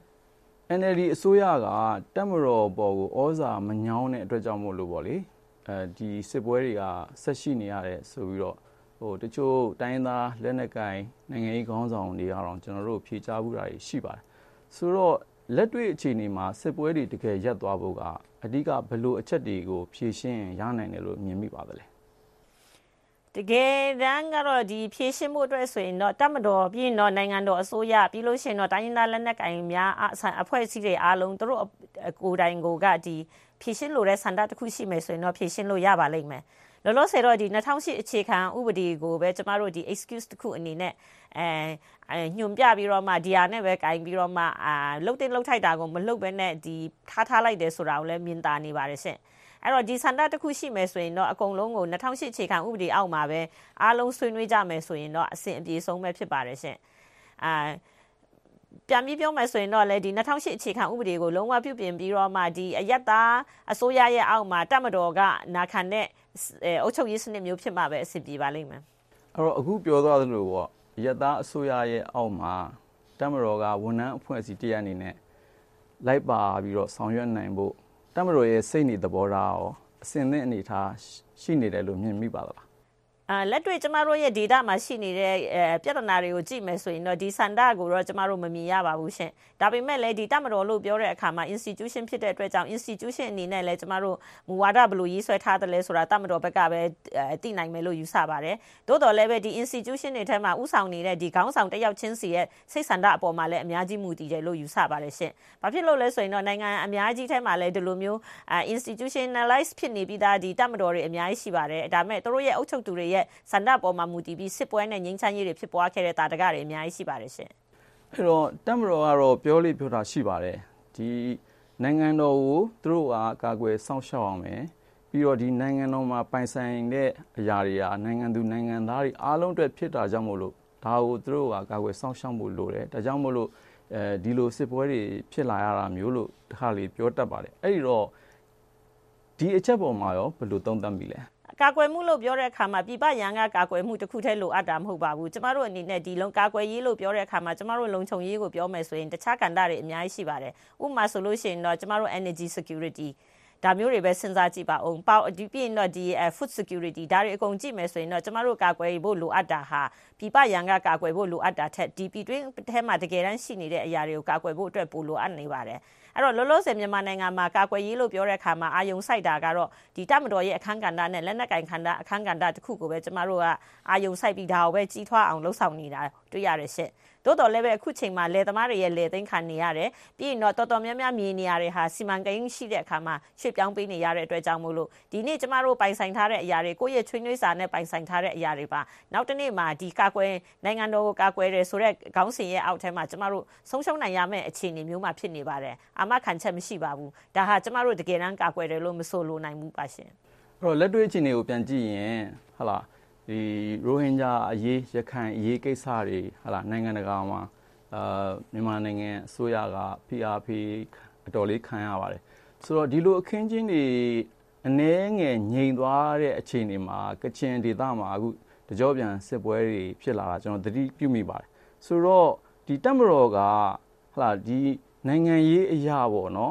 N L D အစိုးရကတပ်မတော်ပေါ်ကိုဩဇာမညောင်းတဲ့အတွက်ကြောင့်မို့လို့ပေါ့လေအဲဒီစစ်ပွဲတွေကဆက်ရှိနေရတယ်ဆိုပြီးတော့ဟိုတချို့တိုင်းသားလက်နက်ကိုင်နိုင်ငံရေးခေါင်းဆောင်တွေကတော့ကျွန်တော်တို့ဖြေချမှုတာတွေရှိပါတယ်ဆိုတော့လက်တွေ့အခြေအနေမှာစစ်ပွဲတွေတကယ်ရပ်သွားဖို့ကအဓိကဘယ်လိုအချက်တွေကိုဖြေရှင်းရနိုင်တယ်လို့မြင်မိပါသလဲတကယ်တမ်းကတော့ဒီဖြည့်ရှင်းမှုအတွက်ဆိုရင်တော့တမတော်ပြီးတော့နိုင်ငံတော်အစိုးရပြီးလို့ရှိရင်တော့တိုင်းရင်းသားလက်နက်ကိုင်များအဖွဲ့အစည်းတွေအားလုံးတို့ကိုယ်တိုင်ကိုကဒီဖြည့်ရှင်းလို့တဲ့စန္ဒတစ်ခုရှိမယ်ဆိုရင်တော့ဖြည့်ရှင်းလို့ရပါလိမ့်မယ်လောလောဆယ်တော့ဒီ၂၀၀၈အခြေခံဥပဒေကိုပဲကျမတို့ဒီ excuse တစ်ခုအနေနဲ့အဲညွန်ပြပြီးတော့မှဒီဟာနဲ့ပဲကင်ပြီးတော့မှအာလှုပ်တင်လှုပ်ထိုက်တာကိုမလှုပ်ဘဲနဲ့ဒီထားထားလိုက်တယ်ဆိုတာကိုလည်းမြင်သာနေပါတယ်ရှင်အဲ့တော့ဒီစန္ဒတစ်ခုရှိမယ်ဆိုရင်တော့အကုန်လုံးကို၂၀၀၈အခြေခံဥပဒေအောက်မှာပဲအားလုံးဆွေးနွေးကြမယ်ဆိုရင်တော့အဆင်အပြေဆုံးပဲဖြစ်ပါတယ်ရှင်အာပြန်ပြီးပြောမယ်ဆိုရင်တော့လေဒီ၂၀၀၈အခြေခံဥပဒေကိုလုံးဝပြုပြင်ပြီးတော့မှဒီအယက်သားအစိုးရရဲ့အောက်မှာတပ်မတော်ကနာခံတဲ့အုပ်ချုပ်ရေးစနစ်မျိုးဖြစ်မှာပဲအဆင်ပြေပါလိမ့်မယ်အဲ့တော့အခုပြောသွားသလိုပေါ့အယက်သားအစိုးရရဲ့အောက်မှာတပ်မတော်ကဝန်ထမ်းအဖွဲ့အစည်းတရအနေနဲ့လိုက်ပါပြီးတော့ဆောင်ရွက်နိုင်ဖို့တပ်မတော်ရဲ့စိတ်နေသဘောထားရောအစဉ်သင့်အနေထားရှိနေတယ်လို့မြင်မိပါသလားအာလက်တွေ့ကျမတို့ရဲ့ data မှာရှိနေတဲ့ပြဿနာတွေကိုကြည့်မယ်ဆိုရင်တော့ဒီစန္ဒကိုတော့ကျမတို့မမြင်ရပါဘူးရှင်ဒါပေမဲ့လည်းဒီတပ်မတော်လို့ပြောတဲ့အခါမှာ institution ဖြစ်တဲ့အတွက်ကြောင့် institution အနေနဲ့လည်းကျမတို့မူဝါဒဘယ်လိုရေးဆွဲထားတယ်လဲဆိုတာတပ်မတော်ဘက်ကပဲသိနိုင်မယ်လို့ယူဆပါတယ်သို့တော်လည်းပဲဒီ institution တွေထဲမှာဥဆောင်နေတဲ့ဒီခေါင်းဆောင်တစ်ယောက်ချင်းစီရဲ့စိတ်ဆန္ဒအပေါ်မှာလည်းအများကြီးမူတည်တယ်လို့ယူဆပါတယ်ရှင်ဘာဖြစ်လို့လဲဆိုရင်တော့နိုင်ငံအများကြီးထဲမှာလည်းဒီလိုမျိုး institutionalize ဖြစ်နေပြီးသားဒီတပ်မတော်တွေအများကြီးရှိပါတယ်ဒါပေမဲ့တို့ရဲ့အုပ်ချုပ်သူတွေစန္ဒပေါ်မှာမူတည်ပြီးစစ်ပွဲနဲ့ငြိမ်းချမ်းရေးတွေဖြစ်ပွားခဲ့တဲ့တာတကတွေအများကြီးရှိပါတယ်ရှင်အဲ့တော့တပ်မတော်ကတော့ပြောလိပြောတာရှိပါတယ်ဒီနိုင်ငံတော်ကိုသူတို့ကကာကွယ်စောင့်ရှောက်အောင်မယ်ပြီးတော့ဒီနိုင်ငံတော်မှာပိုင်ဆိုင်တဲ့အရာတွေကနိုင်ငံသူနိုင်ငံသားတွေအားလုံးအတွက်ဖြစ်တာကြောင့်မို့လို့ဒါကိုသူတို့ကကာကွယ်စောင့်ရှောက်ဖို့လိုတယ်ဒါကြောင့်မို့လို့အဲဒီလိုစစ်ပွဲတွေဖြစ်လာရတာမျိုးလို့တစ်ခါလေပြောတတ်ပါတယ်အဲ့ဒီတော့ဒီအချက်ပေါ်မှာရောဘယ်လိုသုံးသပ်မိလဲကာကွယ်မှုလို့ပြောတဲ့အခါမှာပြပရန်ကကာကွယ်မှုတစ်ခုတည်းလိုအပ်တာမဟုတ်ပါဘူးကျမတို့အနေနဲ့ဒီလုံးကာကွယ်ရေးလို့ပြောတဲ့အခါမှာကျမတို့လုံခြုံရေးကိုပြောမယ်ဆိုရင်တခြားကဏ္ဍတွေအများကြီးရှိပါတယ်ဥပမာဆိုလို့ရှိရင်တော့ကျမတို့ energy security ဒါမျိုးတွေပဲစဉ်းစားကြည့်ပါအောင်ပေါ့ဒီပြီးရင်တော့ဒီ food security ဒါတွေအကုန်ကြည့်မယ်ဆိုရင်တော့ကျမတို့ကာကွယ်ဖို့လိုအပ်တာဟာပြပရန်ကကာကွယ်ဖို့လိုအပ်တာထက်ဒီပြည်တွင်းထဲမှာတကယ်တမ်းရှိနေတဲ့အရာတွေကိုကာကွယ်ဖို့အတွက်ပိုလိုအပ်နေပါတယ်အဲ့တော့လောလောဆယ်မြန်မာနိုင်ငံမှာကာကွယ်ရေးလို့ပြောတဲ့အခါမှာအာယုံစိုက်တာကတော့ဒီတပ်မတော်ရဲ့အခန်းကဏ္ဍနဲ့လက်နက်ကင်ခန္ဓာအခန်းကဏ္ဍတစ်ခုကိုပဲကျမတို့ကအာယုံစိုက်ပြီးဒါကိုပဲကြီးထွားအောင်လှုပ်ဆောင်နေတာတွေ့ရတဲ့ရှင့်တိုးတော်လည်းပဲအခုချိန်မှာလယ်သမားတွေရဲ့လယ်သိမ်းခံနေရတယ်ပြီးရင်တော့တော်တော်များများမြေနေရာတွေဟာစီမံကိန်းရှိတဲ့အခါမှာရွှေ့ပြောင်းပေးနေရတဲ့အတွက်ကြောင့်မို့လို့ဒီနေ့ကျမတို့ပိုင်ဆိုင်ထားတဲ့အရာတွေကိုယ့်ရဲ့ချွေးနှွေးစာနဲ့ပိုင်ဆိုင်ထားတဲ့အရာတွေပါနောက်တစ်နေ့မှာဒီကာကွယ်နိုင်ငံတော်ကိုကာကွယ်တယ်ဆိုတဲ့ခေါင်းစဉ်ရဲ့အောက်ထဲမှာကျမတို့ဆုံးရှုံးနိုင်ရမယ့်အခြေအနေမျိုးမှာဖြစ်နေပါတယ်အာမခံချက်မရှိပါဘူးဒါဟာကျမတို့တကယ်တမ်းကာကွယ်တယ်လို့မဆိုလိုနိုင်ဘူးပါရှင်အဲ့တော့လက်တွေ့အခြေအနေကိုပြန်ကြည့်ရင်ဟာလားဒီရိုဟင်ဂျာအရေးရခိုင်အရေးကိစ္စတွေဟာလားနိုင်ငံတကာမှာအာမြန်မာနိုင်ငံအစိုးရက P R P အတော်လေးခံရပါတယ်ဆိုတော့ဒီလိုအခင်းချင်းတွေအနည်းငယ်ငြိမ်သွားတဲ့အခြေအနေမှာကချင်ဒေသမှာအခုတကြောပြန်စစ်ပွဲတွေဖြစ်လာတာကျွန်တော်သတိပြုမိပါတယ်ဆိုတော့ဒီတပ်မတော်ကဟာလားဒီနိုင်ငံရေးအရာပေါ့နော်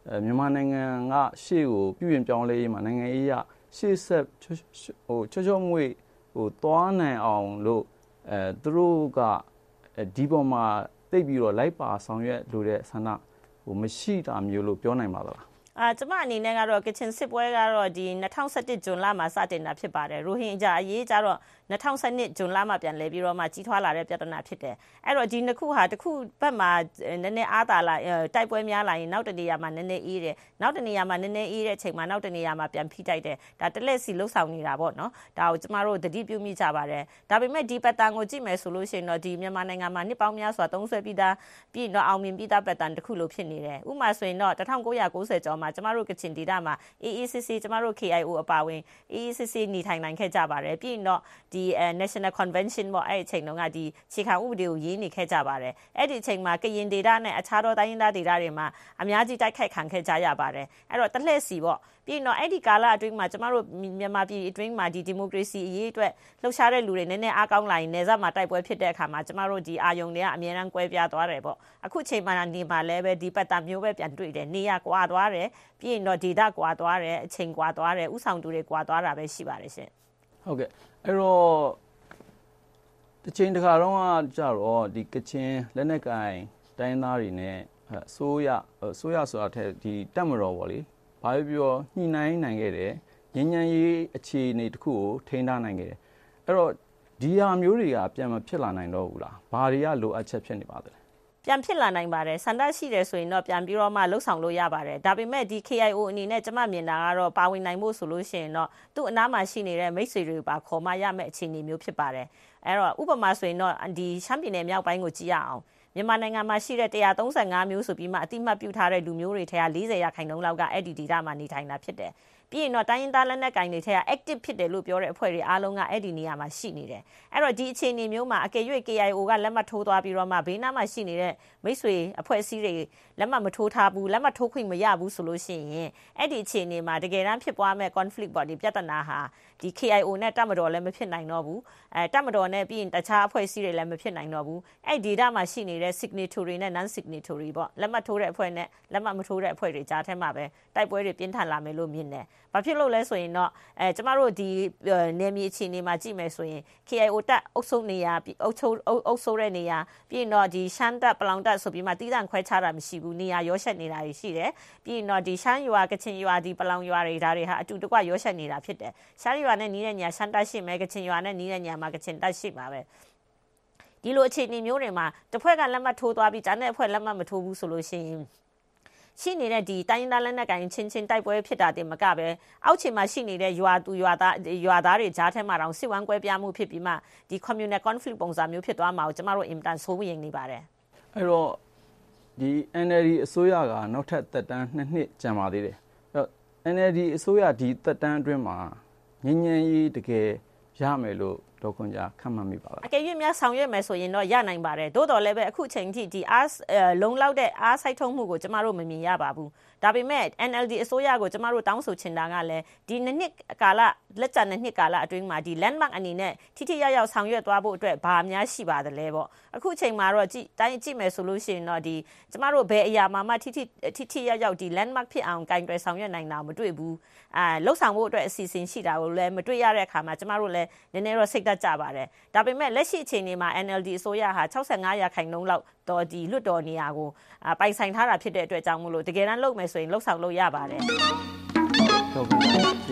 မြန်မာနိုင်ငံကရှေ့ကိုပြုပြင်ပြောင်းလဲရေးမှာနိုင်ငံရေးအရှေ့ဆက်ဟိုချောချောမွေ့ဟိုသွားနိုင်အောင်လို့အဲသူတို့ကဒီပေါ်မှာတိတ်ပြီးတော့လိုက်ပါဆောင်ရွက်လို့တဲ့ဆန္ဒဟိုမရှိတာမျိုးလို့ပြောနိုင်ပါသလားအာကျမအနေနဲ့ကတော့ကချင်စစ်ပွဲကတော့ဒီ၂၀၁၁ဇွန်လမှာစတင်တာဖြစ်ပါတယ်ရိုဟင်ဂျာအရေးကြတော့၂၀၁၂ဇွန်လမှာပြန်လဲပြီးတော့မှကြီးထွားလာတဲ့ပြဿနာဖြစ်တယ်အဲ့တော့ဒီနှစ်ခုဟာတစ်ခုဘက်မှာနည်းနည်းအားသာလာတိုက်ပွဲများလာရင်နောက်တနေရာမှာနည်းနည်းအေးတယ်နောက်တနေရာမှာနည်းနည်းအေးတဲ့အချိန်မှာနောက်တနေရာမှာပြန်ဖိတိုက်တယ်ဒါတလက်စီလှုပ်ဆောင်နေတာပေါ့နော်ဒါကိုကျမတို့သတိပြုမိကြပါတယ်ဒါပေမဲ့ဒီပတ်တန်ကိုကြည့်မယ်ဆိုလို့ရှိရင်တော့ဒီမြန်မာနိုင်ငံမှာနှစ်ပေါင်းများစွာသုံးဆွဲပြီးသားပြီးတော့အောင်မြင်ပြီးသားပတ်တန်တစ်ခုလို့ဖြစ်နေတယ်ဥပမာဆိုရင်တော့၁၉၉၀ကျော်မှာကျမတို့ကချင်ဒေသမှာ အေးအေးဆေးဆေးကျမတို့ K I O အပါဝင်အေးအေးဆေးဆေးနေထိုင်နိုင်ခဲ့ကြပါတယ်ပြီးတော့ဒီ National Convention ပေါ့အဲ့ဒီအချိန်တုန်းကဒီခြေခံဥပဒေကိုရေးနေခဲ့ကြပါတယ်အဲ့ဒီအချိန်မှာကရင်ဒေသနဲ့အခြားသောတိုင်းရင်းသားဒေသတွေမှာအများကြီးတိုက်ခိုက်ခံခဲ့ကြရပါတယ်အဲ့တော့တလှည့်စီပေါ့ပြီးတော့အဲ့ဒီကာလအတွင်းမှာကျမတို့မြန်မာပြည်အတွင်းမှာဒီဒီမိုကရေစီအရေးအတွက်လှုပ်ရှားတဲ့လူတွေနည်းနည်းအားကောင်းလာရင်နေဆက်မှာတိုက်ပွဲဖြစ်တဲ့အခါမှာကျမတို့ဒီအာယုံတွေကအမြဲတမ်းကွဲပြားသွားတယ်ပေါ့အခုချိန်မှာနေမှာလည်းပဲဒီပတ်တာမျိုးပဲပြန်တွေ့တယ်နေရကွာသွားတယ်ပြီးတော့ဒေတာကွာသွားတယ်အချိန်ကွာသွားတယ်ဥဆောင်သူတွေကွာသွားတာပဲရှိပါတယ်ရှင်ဟုတ်ကဲ့အဲ့တော့တစ်ချိန်တစ်ခါတော့ကြတော့ဒီကချင်လက်နက်ကင်တိုင်းသားတွေနဲ့အစိုးရအစိုးရဆိုတာတဲ့ဒီတက်မတော်ပေါ့လေဘာပဲပြောညှိနှိုင်းနိုင်ခဲ့တယ်ငြိမ်းချမ်းရေးအခြေအနေတစ်ခုကိုထိန်းထားနိုင်ခဲ့တယ်အဲ့တော့ဒီဟာမျိုးတွေကပြန်မဖြစ်လာနိုင်တော့ဘူးလားဘာတွေကလိုအပ်ချက်ဖြစ်နေပါသလဲပြန်ဖြစ်လာနိုင်ပါတယ်စန္ဒရှိတယ်ဆိုရင်တော့ပြန်ပြီးတော့မှလှုပ်ဆောင်လို့ရပါတယ်ဒါပေမဲ့ဒီ K I O အနေနဲ့ကျမမြင်တာကတော့ပါဝင်နိုင်ဖို့ဆိုလို့ရှိရင်တော့သူ့အနားမှာရှိနေတဲ့မိတ်ဆွေတွေပါခေါ်မရမယ့်အခြေအနေမျိုးဖြစ်ပါတယ်အဲ့တော့ဥပမာဆိုရင်တော့ဒီရှမ်းပြည်နယ်မြောက်ပိုင်းကိုကြည့်ရအောင်မြန်မာနိုင်ငံမှာရှိတဲ့one thirty-fiveမျိုးဆိုပြီးမှအတိမတ်ပြုထားတဲ့လူမျိုးတွေထဲကfortyရာခိုင်နှုန်းလောက်ကအဲ့ဒီဒေသမှာနေထိုင်တာဖြစ်တယ်ပြီးရင်တော့တိုင်းရင်းသားလက်နက်ကိုင်တွေထဲက active ဖြစ်တယ်လို့ပြောတဲ့အဖွဲ့တွေအားလုံးကအဲ့ဒီနေရာမှာရှိနေတယ်အဲ့တော့ဒီအခြေအနေမျိုးမှာအကယ်၍ K I O ကလက်မှတ်ထိုးသွားပြီးတော့မှဘေးနားမှာရှိနေတဲ့မိတ်ဆွေအဖွဲ့အစည်းတွေလက်မှတ်မထိုးထားဘူးလက်မှတ်ထိုးခွင့်မရဘူးဆိုလို့ရှိရင်အဲ့ဒီအခြေအနေမှာတကယ်တမ်းဖြစ်ပွားမဲ့ conflict ပေါ့ဒီပြဿနာဟာဒီ K I O နဲ့တပ်မတော်လည်းမဖြစ်နိုင်တော့ဘူးအဲတပ်မတော်နဲ့ပြီးရင်တခြားအဖွဲ့အစည်းတွေလည်းမဖြစ်နိုင်တော့ဘူးအဲ့ဒီဒေတာမှာရှိနေတဲ့ signatory နဲ့ non signatory ပေါ့လက်မှတ်ထိုးတဲ့အဖွဲ့နဲ့လက်မှတ်မထိုးတဲ့အဖွဲ့တွေကြားထဲမှာပဲတိုက်ပွဲတွေပြင်းထန်လာမယ်လို့မြင်တယ်ဘာဖြစ်လို့လဲဆိုရင်တော့အဲကျမတို့ဒီနယ်မြေအခြေအနေမှာကြည့်မယ်ဆိုရင် K I O တပ်အုပ်စုနေရာအုပ်စုအုပ်စုတဲ့နေရာပြီးရင်တော့ဒီရှမ်းတပ်ပလောင်တပ်ဆိုပြီးမှတီးတန့်ခွဲခြားတာမရှိဘူးနေရာရောရှက်နေတာရှိတယ်ပြီးရင်တော့ဒီရှမ်းရွာကချင်ရွာဒီပလောင်ရွာတွေဒါတွေဟာအတူတကွရောရှက်နေတာဖြစ်တယ်ရှမ်းရွာနဲ့နီးတဲ့နေရာရှမ်းတပ်ရှိမယ်ကချင်ရွာနဲ့နီးတဲ့နေရာမှာကချင်တပ်ရှိမှာပဲဒီလိုအခြေအနေမျိုးတွေမှာတစ်ဖွဲ့ကလက်မှတ်ထိုးသွားပြီးကျန်တဲ့အဖွဲ့လက်မှတ်မထိုးဘူးဆိုလို့ရှိရင်ရှိနေတဲ့ဒီတိုင်းရင်းသားလက်နက်ကိုင်ချင်းချင်းတိုက်ပွဲဖြစ်တာတင်မကပဲအောက်ခြေမှာရှိနေတဲ့ရွာသူရွာသားရွာသားတွေကြားထဲမှာတောင်စစ်ဝမ်းကွဲပြားမှုဖြစ်ပြီးမှဒီ communal conflict ပုံစံမျိုးဖြစ်သွားမှာကိုကျမတို့အင်တန်ဆိုးရင်နေပါတယ်အဲ့တော့ဒီ N L D အစိုးရကနောက်ထပ်သက်တမ်းနှစ်နှစ်ကျန်ပါသေးတယ်အဲ့တော့ N L D အစိုးရဒီသက်တမ်းအတွင်းမှာငြိမ်းချမ်းရေးတကယ်ရမယ်လို့ဒေါက်ခွန်ဂျာခန့်မှန်းမိပါလားအကယ်၍များဆောင်ရွက်မယ်ဆိုရင်တော့ရနိုင်ပါတယ်သို့တော်လည်းပဲအခုချိန်ထိဒီအားလုံလောက်တဲ့အားစိုက်ထုတ်မှုကိုကျမတို့မမြင်ရပါဘူးဒါပေမဲ့ N L D အစိုးရကိုကျမတို့တောင်းဆိုချင်တာကလည်းဒီနှစ်နှစ်ကာလလက်ကျန်နှစ်နှစ်ကာလအတွင်းမှာဒီ landmark အနေနဲ့ထိထိရောက်ရောက်ဆောင်ရွက်သွားဖို့အတွက်ဘာများရှိပါသလဲပေါ့အခုချိန်မှာတော့ကြည့်တိုင်းကြည့်မယ်ဆိုလို့ရှိရင်တော့ဒီကျမတို့ဘယ်အရာမှာမှထိထိထိထိရောက်ရောက်ဒီ landmark ဖြစ်အောင်ကင်တွယ်ဆောင်ရွက်နိုင်တာမတွေ့ဘူးအာလှုပ်ဆောင်ဖို့အတွက်အစီအစဉ်ရှိတာကိုလည်းမတွေ့ရတဲ့အခါမှာကျမတို့လည်းနည်းနည်းတော့စိတ်သက်ကြပါတယ်ဒါပေမဲ့လက်ရှိအခြေအနေမှာ N L D အစိုးရဟာsixty-fiveရာခိုင်နှုန်းလောက်တော့ဒီလွတ်တော်နေရာကိုပိုင်ဆိုင်ထားတာဖြစ်တဲ့အတွက်ကြောင့်မို့လို့တကယ်တမ်းလုပ်မယ်ဆိုရင်လှုပ်ဆောင်လို့ရပါတယ်ဟုတ်ကဲ့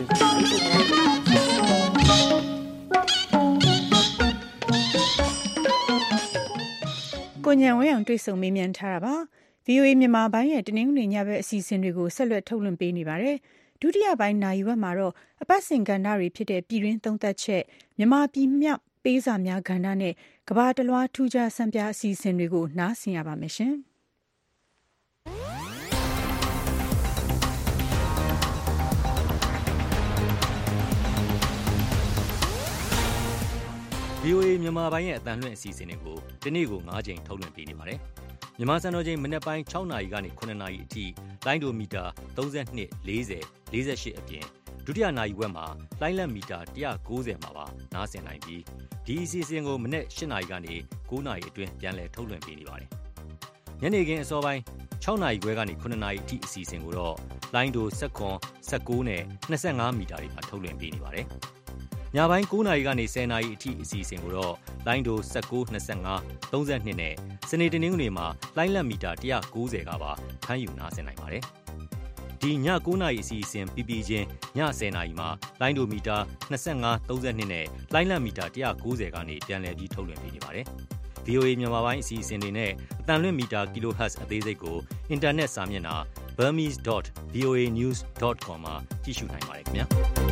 ကိုညံဝဲအောင်တွေ့ဆုံမေးမြန်းထားတာပါ V O A မြန်မာပိုင်းရဲ့တနင်္ဂနွေညဘက်အစီအစဉ်တွေကိုဆက်လက်ထုတ်လွှင့်ပေးနေပါတယ်ဒုတိယပိုင်းနာရီဝက်မှာတော့အပတ်စဉ်ကဏ္ဍတွေဖြစ်တဲ့ပြည်တွင်းသုံးသက်ချက်မြန်မာပြည်မြောက်ပေးစာများကဏ္ဍနဲ့ကဘာတလွှားထူးခြားစံပြအစီအစဉ်တွေကိုနားဆင်ရပါမယ်ရှင်။ V O A မြန်မာပိုင်းရဲ့အတန်လွှင့်အစီအစဉ်တွေကိုဒီနေ့ကို၅ချိန်ထုတ်လွှင့်ပေးနေပါတယ်။မြန်မာစံတော်ချိန်မနက်ပိုင်း၆နာရီကနေ၇နာရီအထိလိုင်းဒိုမီတာ၃၂ ၄၀ ၄၈အပြင်ဒုတိယနာရီဝက်မှာလိုင်းလက်မီတာone ninetyမှာပါနားဆင်နိုင်ပြီးဒီအစီအစဉ်ကိုမနက်၈နာရီကနေ၉နာရီအတွင်းပြန်လည်ထုတ်လွှင့်ပေးနေပါတယ်။ညနေခင်းအစောပိုင်း၆နာရီခွဲကနေခုနှစ်နာရီအထိအစီအစဉ်ကိုတော့လိုင်းဒို၁၇ ၁၉နဲ့၂၅မီတာတွေမှာထုတ်လွှင့်ပေးနေပါတယ်။ညပိုင်း၉နာရီကနေ၁၀နာရီအထိအစီအစဉ်ကိုတော့လိုင်းဒို၁၉ ၂၅ ၃၂နဲ့စနေတနင်္ဂနွေမှာလိုင်းလက်မီတာ၁၉၀ကပါဖမ်းယူနားဆင်နိုင်ပါတယ်။ဒီည၉နာရီအစီအစဉ်ပြီးပြီးချင်းည၁၀နာရီမှာလိုင်းဒိုမီတာ၂၅ ၃၂နဲ့လိုင်းလက်မီတာ၁၉၀ကနေပြန်လည်ပြီးထုတ်လွှင့်ပေးနေပါတယ်။ဗွီအိုအေ မြန်မာပိုင်းအစီအစဉ်တွေနဲ့အတန်လွင့်မီတာ kilohertz အသေးစိတ်ကိုအင်တာနက်စာမျက်နှာ burmese dot v o a news dot com မှာကြည့်ရှုနိုင်ပါတယ်ခင်ဗျာ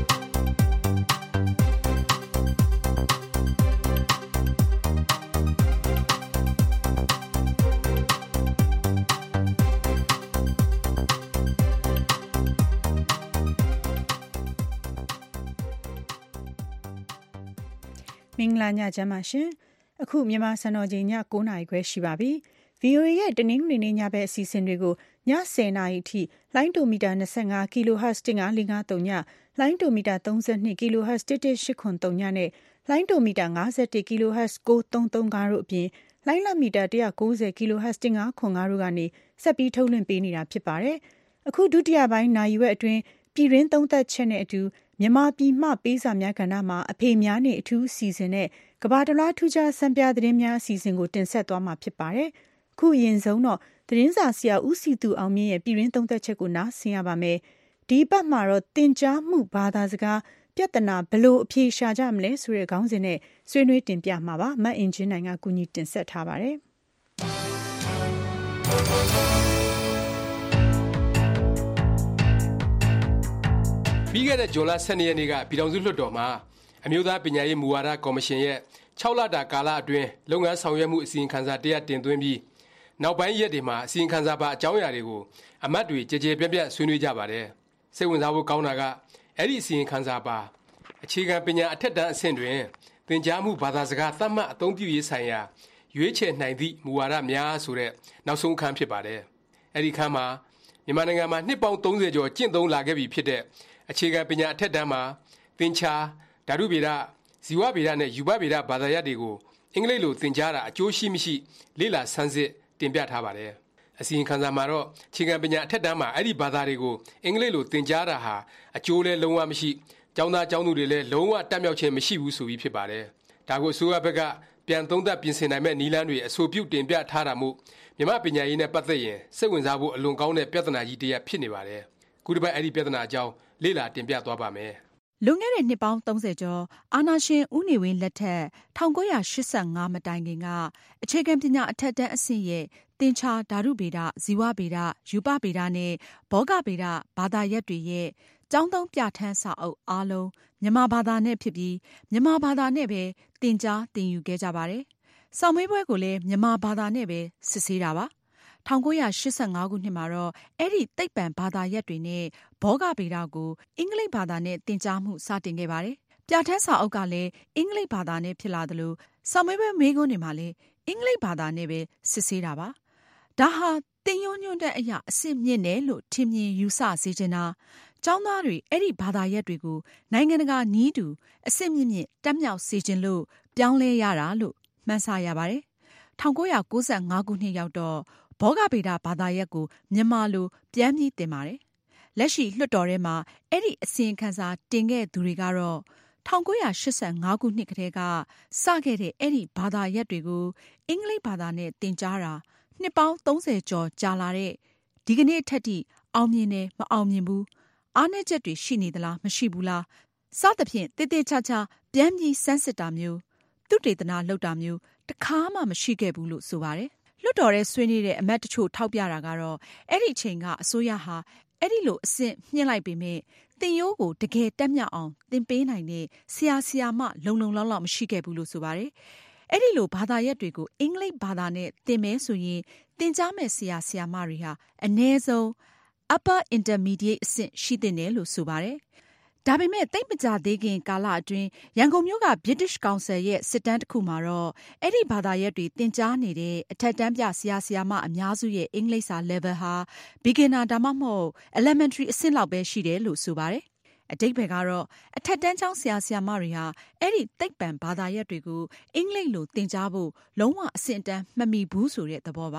မင်္ဂလာညချမ်းပါရှင်အခုမြန်မာစံတော်ချိန်ည၉နာရီခွဲရှိပါပြီ။ ဗီအိုအေရဲ့တနင်္ဂနွေနေ့ညဘက်အစီအစဉ်တွေကိုည၁၀နာရီအထိလိုင်းဒိုမီတာ၂၅ kilohertz ၁၅၄၅၃ညလိုင်းဒိုမီတာ၃၂ kilohertz ၁၁၈၇၃ညနဲ့လိုင်းဒိုမီတာ၅၁ kilohertz ၉၃၃၅တို့အပြင်လိုင်းလမီတာ၁၉၀ kilohertz ၁၅၇၅တို့ကနေဆက်ပြီးထုတ်လွှင့်ပေးနေတာဖြစ်ပါတယ်။အခုဒုတိယပိုင်းနာရီဝက်အတွင်းပြည်ရင်းသုံးသက်ချက်နဲ့အတူမြန်မာပြည်မှပေးစာများကဏ္ဍမှာအဖေများနေအထူးစီစဉ်နဲ့ကဘာတလားထူးခြားစံပြသတင်းများအစီအစဉ်ကိုတင်ဆက်သွားမှာဖြစ်ပါတယ်။ခုအရင်ဆုံးတော့သတင်းစာဆရာဦးစီသူအောင်မြင့်ရဲ့ပြည်ရင်းသုံးသက်ချက်ကိုနားဆင်ရပါမယ်။ဒီပတ်မှာတော့သင်ကြားမှုဘာသာစကားပြဿနာဘလို့အဖြေရှာကြမလဲဆိုတဲ့ခေါင်းစဉ်နဲ့ဆွေးနွေးတင်ပြမှာပါ။မတ်အင်ဂျင်နိုင်ကကူညီတင်ဆက်ထားပါတယ်။ပြီးခဲ့တဲ့ဇွန်လ၁၂ရက်နေ့ကပြည်ထောင်စုလွှတ်တော်မှာအမျိုးသားပညာရေးမူဝါဒကော်မရှင်ရဲ့၆လတာကာလအတွင်းလုပ်ငန်းဆောင်ရွက်မှုအစီရင်ခံစာတရားတင်သွင်းပြီးနောက်ပိုင်းရက်တွေမှာအစီရင်ခံစာပါအကြောင်းအရာတွေကိုအမတ်တွေကြည်ကြဲပြန့်ပြန့်ဆွေးနွေးကြပါတယ်။စိတ်ဝင်စားဖို့ကောင်းတာကအဲ့ဒီအစီရင်ခံစာပါအခြေခံပညာအထက်တန်းအဆင့်တွင်သင်ကြားမှုဘာသာစကားသတ်မှတ်အသုံးပြုရေးဆိုင်ရာရွေးချယ်နိုင်သည့်မူဝါဒများဆိုတဲ့နောက်ဆုံးအခန်းဖြစ်ပါတယ်။အဲ့ဒီအခန်းမှာမြန်မာနိုင်ငံမှာနှစ်ပေါင်း၃၀ကျော်ကျင့်သုံးလာခဲ့ပြီဖြစ်တဲ့အခြေခံပညာအထက်တန်းမှာသင်္ချာဓာတုဗေဒဇီဝဗေဒနဲ့ယူပဗေဒဘာသာရပ်တွေကိုအင်္ဂလိပ်လိုသင်ကြားတာအကျိုးရှိမရှိလေ့လာဆန်းစစ်တင်ပြထားပါတယ်။အစီရင်ခံစာမှာတော့အခြေခံပညာအထက်တန်းမှာအဲ့ဒီဘာသာတွေကိုအင်္ဂလိပ်လိုသင်ကြားတာဟာအကျိုးလည်းလုံးဝမရှိကျောင်းသားကျောင်းသူတွေလည်းလုံးဝတက်မြောက်ခြင်းမရှိဘူးဆိုပြီးဖြစ်ပါတယ်။ဒါကိုအစိုးရဘက်ကပြန်သုံးသပ်ပြင်ဆင်နိုင်မဲ့နည်းလမ်းတွေအဆိုပြုတင်ပြထားတာမို့မြန်မာပညာရေးနဲ့ပတ်သက်ရင်စိတ်ဝင်စားဖို့အလွန်ကောင်းတဲ့ပြဿနာကြီးတစ်ရပ်ဖြစ်နေပါတယ်။ခုတစ်ပတ်အဲ့ဒီပြဿနာအကြောင်းလေ့လာတင်ပြသွားပါမယ်။လွန်ခဲ့တဲ့နှစ်ပေါင်း၃၀ကျော်အာဏာရှင်ဦးနေဝင်းလက်ထက်၁၉၈၅မတိုင်ခင်ကအခြေခံပညာအထက်တန်းအဆင့်ရဲ့သင်္ချာဓာတုဗေဒဇီဝဗေဒယူပဗေဒနဲ့ဘောဂဗေဒဘာသာရပ်တွေရဲ့ကျောင်းသုံးပြဋ္ဌာန်းစာအုပ်အားလုံးမြန်မာဘာသာနဲ့ဖြစ်ပြီးမြန်မာဘာသာနဲ့ပဲသင်ကြားသင်ယူခဲ့ကြပါတယ်။စာမေးပွဲကိုလည်းမြန်မာဘာသာနဲ့ပဲစစ်ဆေးတာပါ။၁၉၈၅ခုနှစ်မှာတော့အဲ့ဒီသိပ္ပံဘာသာရပ်တွေနဲ့ဘောဂဗေဒကိုအင်္ဂလိပ်ဘာသာနဲ့သင်ကြားမှုစတင်ခဲ့ပါတယ်။ပြဋ္ဌာန်းစာအုပ်ကလည်းအင်္ဂလိပ်ဘာသာနဲ့ဖြစ်လာသလိုစာမေးပွဲမေးခွန်းတွေမှာလည်းအင်္ဂလိပ်ဘာသာနဲ့ပဲစစ်ဆေးတာပါ။ဒါဟာသင်ရိုးညွှန်းတဲ့အရာအဆင့်မြင့်တယ်လို့ထင်မြင်ယူဆစေချင်တာကျောင်းသားတွေအဲ့ဒီဘာသာရပ်တွေကိုနိုင်ငံတကာနည်းတူအဆင့်မြင့်မြင့်တက်မြောက်စေချင်လို့ပြောင်းလဲရတာလို့မှန်းဆရပါတယ်။၁၉၉၅ခုနှစ်ရောက်တော့ဘောဂဗေဒဘာသာရပ်ကိုမြန်မာလိုပြန်ပြီးသင်ပါတယ်။လက်ရှိလွှတ်တော်ထဲမှာအဲ့ဒီအစီရင်ခံစာတင်ခဲ့သူတွေကတော့၁၉၈၅ခုနှစ်ကတည်းကစခဲ့တဲ့အဲ့ဒီဘာသာရပ်တွေကိုအင်္ဂလိပ်ဘာသာနဲ့သင်ကြားတာနှစ်ပေါင်း၃၀ကျော်ကြာလာတဲ့ဒီကနေ့အထက်ထိအောင်မြင်တယ်မအောင်မြင်ဘူးအားနည်းချက်တွေရှိနေသလားမရှိဘူးလားစသဖြင့်တေးသေးချာချာပြန်ပြီးစမ်းစစ်တာမျိုးသုတေသနလုပ်တာမျိုးတခါမှမရှိခဲ့ဘူးလို့ဆိုပါတယ်။လွှတ်တော်ထဲဆွေးနွေးတဲ့အမတ်တချို့ထောက်ပြတာကတော့အဲ့ဒီချိန်ကအစိုးရဟာအဲ့ဒီလိုအဆင့်မြင့်လိုက်ပေမဲ့သင်ရိုးကိုတကယ်တက်မြောက်အောင်သင်ပေးနိုင်တဲ့ဆရာဆရာမလုံလုံလောက်လောက်မရှိခဲ့ဘူးလို့ဆိုပါတယ်။အဲ့ဒီလိုဘာသာရပ်တွေကိုအင်္ဂလိပ်ဘာသာနဲ့သင်မယ်ဆိုရင်သင်ကြားမဲ့ဆရာဆရာမတွေဟာအနည်းဆုံး upper intermediate အဆင့်ရှိသင့်တယ်လို့ဆိုပါတယ်။ဒါပေမဲ့သိပ်မကြသေးခင်ကာလအတွင်းရန်ကုန်မြို့က British Council ရဲ့စစ်တမ်းတစ်ခုမှာတော့အဲ့ဒီဘာသာရပ်တွေသင်ကြားနေတဲ့အထက်တန်းပြဆရာဆရာမအများစုရဲ့အင်္ဂလိပ်စာ level ဟာ beginner ဒါမှမဟုတ် elementary အဆင့်လောက်ပဲရှိတယ်လို့ဆိုပါတယ်။အဓိပ္ပာယ်ကတော့အထက်တန်းကျောင်းဆရာဆရာမတွေဟာအဲ့ဒီသိပ္ပံဘာသာရပ်တွေကိုအင်္ဂလိပ်လိုသင်ကြားဖို့လုံးဝအဆင့်အတန်းမမီဘူးဆိုတဲ့သဘောပါ။တ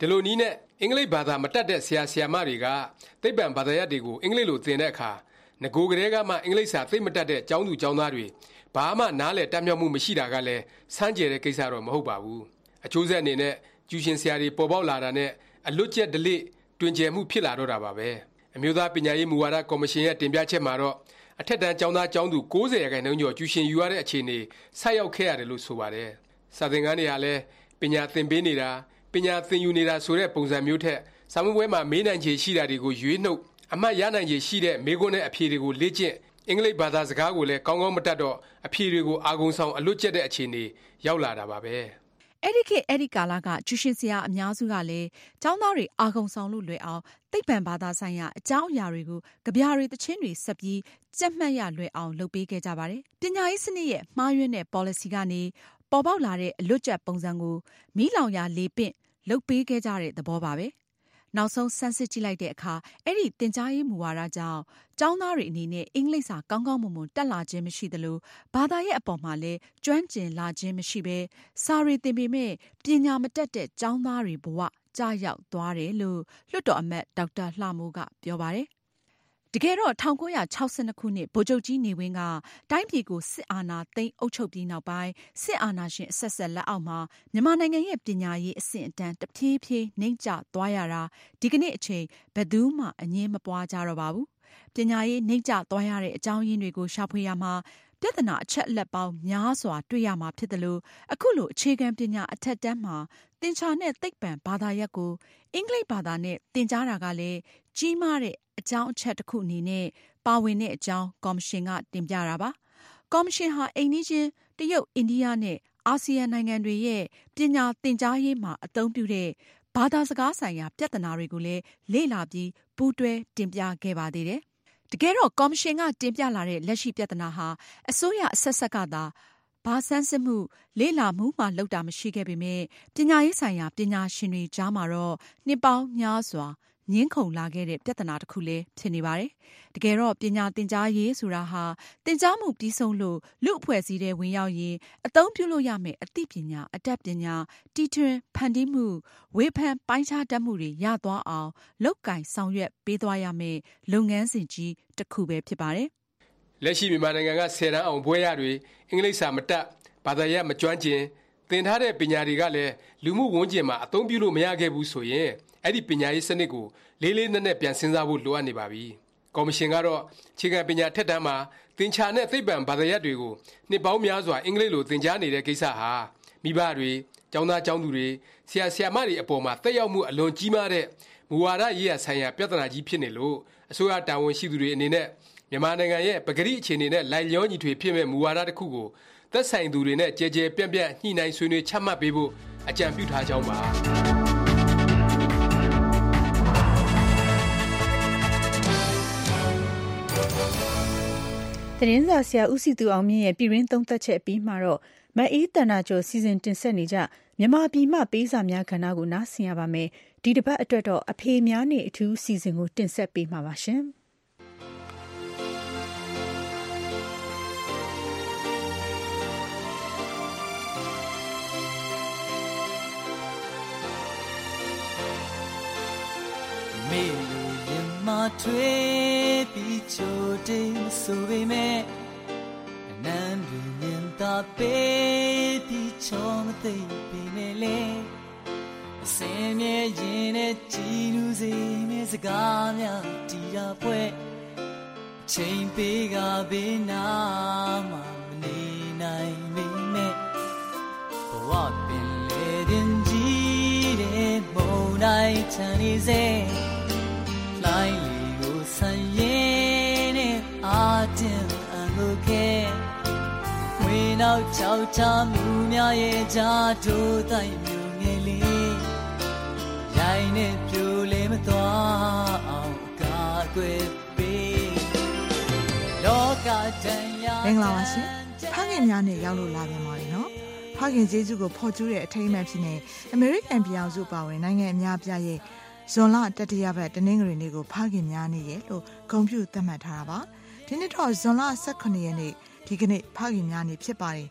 ဒီလိုနည်းနဲ့အင်္ဂလိပ်ဘာသာမတတ်တဲ့ဆရာဆရာမတွေကသိပ္ပံဘာသာရပ်တွေကိုအင်္ဂလိပ်လိုသင်တဲ့အခါငကိုကလေးကမှအင်္ဂလိပ်စာသိမတတ်တဲ့ကျောင်းသူကျောင်းသားတွေဘာမှနားလည်တတ်မြောက်မှုမရှိတာကလည်းစမ်းကြယ်တဲ့ကိစ္စတော့မဟုတ်ပါဘူးအကျိုးဆက်အနေနဲ့ကျူရှင်ဆရာတွေပေါ်ပေါက်လာတာနဲ့အလွတ်ကျက်ဒလိတွင်ကျယ်မှုဖြစ်လာတော့တာပါပဲအမျိုးသားပညာရေးမူဝါဒကော်မရှင်ရဲ့တင်ပြချက်မှာတော့အထက်တန်းကျောင်းသားကျောင်းသူ၉၀ရာခိုင်နှုန်းကျော်ကျူရှင်ယူရတဲ့အခြေအနေဆိုက်ရောက်ခဲ့ရတယ်လို့ဆိုပါတယ်စာသင်ခန်းတွေကလည်းပညာသင်ပေးနေတာပညာသင်ယူနေတာဆိုတဲ့ပုံစံမျိုးထက်စာမေးပွဲမှာမေးနိုင်ခြေရှိတာတွေကိုရွေးနှုတ်အမှတ်ရနိုင်ခြေရှိတဲ့မေးခွန်းနဲ့အဖြေတွေကိုလေ့ကျင့်အင်္ဂလိပ်ဘာသာစကားကိုလည်းကောင်းကောင်းမတတ်တော့အဖြေတွေကိုအာဂုံဆောင်အလွတ်ကျက်တဲ့အခြေအနေရောက်လာတာပါပဲအဲ့ဒီခေတ်အဲ့ဒီကာလကကျူရှင်ဆရာအများစုကလည်းကျောင်းသားတွေအာဂုံဆောင်လို့လွယ်အောင်သိပ္ပံဘာသာဆိုင်ရာအကြောင်းအရာတွေကိုကြပြတွေတခြင်းတွေဆက်ပြီးကြက်မှတ်ရလွယ်အောင်လုပ်ပေးခဲ့ကြပါတယ်ပညာရေးစနစ်ရဲ့မှားယွင်းတဲ့ policy ကနေပေါ်ပေါက်လာတဲ့အလွတ်ကျက်ပုံစံကိုမီးလောင်ရာလေပင့်လုပ်ပေးခဲ့ကြတဲ့သဘောပါပဲနောက်ဆုံးဆန်းစစ်ကြည့်လိုက်တဲ့အခါအဲ့ဒီသင်ကြားရေးမူဝါဒကြောင့်ကျောင်းသားတွေအနေနဲ့အင်္ဂလိပ်စာကောင်းကောင်းမွန်မွန်တက်လာခြင်းမရှိသလိုဘာသာရဲ့အပေါ်မှာလည်းကျွမ်းကျင်လာခြင်းမရှိဘဲစာရီသင်ပေမဲ့ပညာမတတ်တဲ့ကျောင်းသားတွေဘဝကြာရောက်သွားတယ်လို့လွှတ်တော်အမတ်ဒေါက်တာလှမိုးကပြောပါတယ်တကယ်တော့၁၉၆၂ခုနှစ်ဗိုလ်ချုပ်ကြီးနေဝင်းကတိုင်းပြည်ကိုစစ်အာဏာသိမ်းအုပ်ချုပ်ပြီးနောက်ပိုင်းစစ်အာဏာရှင်အဆက်ဆက်လက်အောက်မှာမြန်မာနိုင်ငံရဲ့ပညာရေးအဆင့်အတန်းတဖြည်းဖြည်းနှိမ့်ကျသွားရတာဒီကနေ့အချိန်ဘယ်သူမှအငြင်းမပွားကြတော့ပါဘူးပညာရေးနှိမ့်ကျသွားရတဲ့အကြောင်းရင်းတွေကိုရှာဖွေရမှာပြဿနာအချက်အလက်ပေါင်းများစွာတွေ့ရမှာဖြစ်တယ်လို့အခုလိုအခြေခံပညာအထက်တန်းမှာသင်္ချာနဲ့သိပ္ပံဘာသာရပ်ကိုအင်္ဂလိပ်ဘာသာနဲ့သင်ကြားတာကလည်းကြီးမားတဲ့အကြောင်းအချက်တစ်ခုအနေနဲ့ပါဝင်တဲ့အကြောင်းကော်မရှင်ကတင်ပြတာပါကော်မရှင်ဟာအိမ်နီးချင်းတရုတ်အိန္ဒိယနဲ့အာဆီယံနိုင်ငံတွေရဲ့ပညာသင်ကြားရေးမှာအသုံးပြုတဲ့ဘာသာစကားဆိုင်ရာပြဿနာတွေကိုလည်းလေ့လာပြီးပူးတွဲတင်ပြခဲ့ပါသေးတယ်တကယ်တော့ကော်မရှင်ကတင်ပြလာတဲ့လက်ရှိပြဿနာဟာအစိုးရအဆက်ဆက်ကသာဘာဆန်းစစ်မှုလေ့လာမှုမှလုပ်တာမရှိခဲ့ပေမဲ့ပညာရေးဆိုင်ရာပညာရှင်တွေကြားမှာတော့နှစ်ပေါင်းများစွာငင်းခုန်လာခဲ့တဲ့ပြဿနာတစ်ခုလည်းဖြစ်နေပါတယ်။တကယ်တော့ပညာသင်ကြားရေးဆိုတာဟာသင်ကြားမှုပြီးဆုံးလို့လူအဖွဲ့အစည်းတွေဝင်ရောက်ရင်အသုံးပြုလို့ရမယ်အသိပညာအတတ်ပညာတီထွင်ဖန်တီးမှုဝေဖန်ပိုင်းခြားတတ်မှုတွေရသွားအောင်လုပ်ကင်ဆောင်ရွက်ပေးသွားရမယ်လုပ်ငန်းစဉ်ကြီးတစ်ခုပဲဖြစ်ပါတယ်။လက်ရှိမြန်မာနိုင်ငံကဆယ်တန်းအောင်ဘွဲရတွေအင်္ဂလိပ်စာမတတ်ဘာသာရပ်မကျွမ်းကျင်သင်ထားတဲ့ပညာတွေကလည်းလူမှုဝန်ကျင်မှာအသုံးပြုလို့မရခဲ့ဘူးဆိုရင်အဲ့ဒီပညာရေးစနစ်ကိုလေးလေးနက်နက်ပြန်စဉ်းစားဖို့လိုအပ်နေပါပြီ။ကော်မရှင်ကတော့အခြေခံပညာထက်တန်းမှာသင်္ချာနဲ့သိပ္ပံဘာသာရပ်တွေကိုနှစ်ပေါင်းများစွာအင်္ဂလိပ်လိုသင်ကြားနေတဲ့ကိစ္စဟာမိဘတွေကျောင်းသားကျောင်းသူတွေဆရာဆရာမတွေအပေါ်မှာတက်ရောက်မှုအလွန်ကြီးမားတဲ့မူဝါဒရေးရာဆိုင်ရာပြဿနာကြီးဖြစ်နေလို့အစိုးရတာဝန်ရှိသူတွေအနေနဲ့မြန်မာနိုင်ငံရဲ့ပကတိအခြေအနေနဲ့လိုက်လျောညီထွေဖြစ်မဲ့မူဝါဒတစ်ခုကိုသက်ဆိုင်သူတွေနဲ့ကြဲကြဲပြန့်ပြန့်ညှိနှိုင်းဆွေးနွေးချမှတ်ပေးဖို့အကြံပြုထားကြောင်းပါသတင်းစာဆရာဦးစီသူအောင်မြင့်ရဲ့ပြည်ရင်းသုံးသက်ချက်အပြီးမှာတော့မအေးတဏ္ဍာကျော်စီစဉ်တင်ဆက်နေကြမြန်မာပြည်မှပေးစာများကဏ္ဍကိုနားဆင်ရပါမယ်ဒီတစ်ပတ်အတွက်တော့အဖေများနေအထူးစီစဉ်ကိုတင်ဆက်ပေးမှာပါရှင်မေလူရင်မထွေးပြီးချိုတိမ်ဆိုပေမဲ့အနမ်းပြင်းရင်သာပေးပြီးချောမသိပေမဲ့လေအစင်းမြဲရင်နဲ့ကြည်လူစေနဲ့စကားများတီတာပွဲချိန်ပေးကဘေးနာမှမနေနိုင်မိမဲ့ဘဝပင်လေတင်ကြီးတဲ့မုန်တိုင်းချမ်းနေစေလိုင်းလီကိုဆန်ရင်နဲ့အာတင်အလို့ခဲဝေနောက်ချောက်ချမှုများရဲ့ကြားတို့တိုင်းမျိုးငယ်လေးရိုင်းနဲ့ပြိုလဲမသွားအောင်ကာကွယ်ပေးလောကတန်ရာမင်္ဂလာပါရှင်ဖခင်များနဲ့ရောက်လို့လာပြန်ပါပြီနော်ဖခင်ကျေးဇူးကိုဖော်ကျူးတဲ့အထိမ်းအမှတ်ဖြစ်နေအမေရိကန်ပြည်အောင်စုပါဝင်နိုင်ငံအများအပြားရဲ့ဇွန်လတတိယပတ်တနင်္ဂနွေနေ့ကိုဖခင်များနေ့ရဲ့လို့ဂုဏ်ပြုသတ်မှတ်ထားတာပါဒီနေ့တော့ဇွန်လ၁၈ရက်နေ့ဒီကနေ့ဖခင်များနေ့ဖြစ်ပါတယ်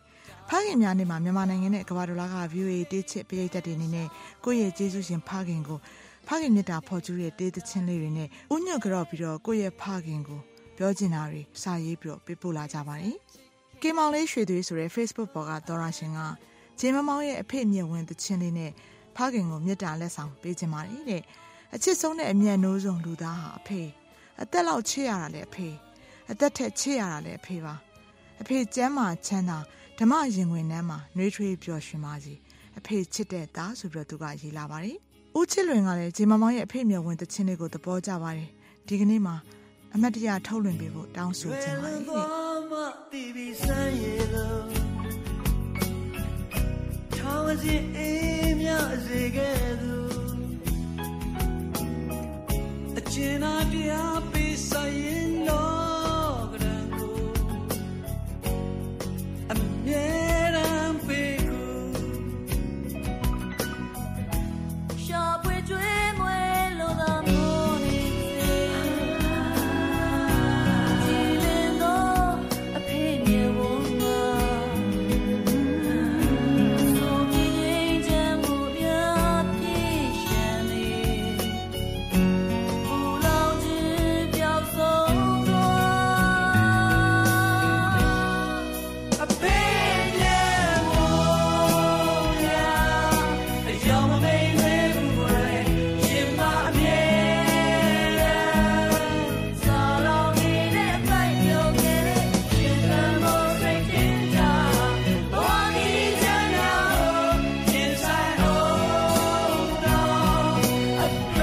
ဖခင်များနေ့မှာမြန်မာနိုင်ငံနဲ့ကမ္ဘာတော်လာက ဗီအိုအေ တေးချစ်ပရိသတ်တွေအနေနဲ့ကိုယ့်ရဲ့ကျေးဇူးရှင်ဖခင်ကိုဖခင်မြတ်တာဖော်ကျူးတဲ့တေးသချင်းလေးတွေနဲ့ဥညွတ်ကြော့ပြီးတော့ကိုယ့်ရဲ့ဖခင်ကိုပြောချင်တာတွေစာရေးပြီးတော့ပေးပို့လာကြပါတယ်။ကေမောင်လေးရွှေသွေးဆိုတဲ့ Facebook ပေါ်ကသောရရှင်ကဂျင်းမမောင်ရဲ့အဖေမြတ်ဝင်သချင်းလေးနဲ့ဖခင်ကိုမြတ်တာလက်ဆောင်ပေးချင်ပါတယ်တဲ့အချစ်ဆုံးတဲ့အမြတ်နိုးဆုံးလူသားဟာအဖေအသက်လောက်ချစ်ရတာလည်းအဖေအသက်ထက်ချစ်ရတာလည်းအဖေပါအဖေကျမ်းမာချမ်းသာဓမ္မရင်ဝင်နှမ်းမှာနှွေးထွေးပျော်ရွှင်ပါစေအဖေချစ်တဲ့သားဆိုပြီးတော့သူကရေးလာပါတယ်ဦးချစ်လွင်ကလည်းဂျင်းမမောင်ရဲ့အဖေမြတ်ဝင်သချင်းလေးကိုသဘောကျပါတယ်ဒီကနေ့မှာအမတ်တရထုတ်လွှင့်ပေးဖို့တောင်းဆိုချင်ပါတယ်ထောင်စီအေးမြစေခဲ့သူအကျဉ်းနာတရားပေးဆိုင်ရင်တော့ကရံကိုအမြဲတမ်းပေးကိုရှာပွေကျွေးမွေလို့သာမို့နေစေကြည်လင်တော့အဖေမြေဝမှာဆိုမြင်ချမ်းမှုများပြည့်ရှမ်းနေဘူလောင်ခြင်းပြောက်ဆုံးသွားအဖေမြေဝများအယောင်မမိန်မဲဘူးကွယ်ရှင်မအမြဲစာလောင်နေတဲ့ပိုက်ပြောခဲ့တဲ့ရှင်သန်ဖို့စိတ်ထင်ကြဘောဒီချမ်းသာကိုရင်ဆိုင်အောင်တော့အဖေ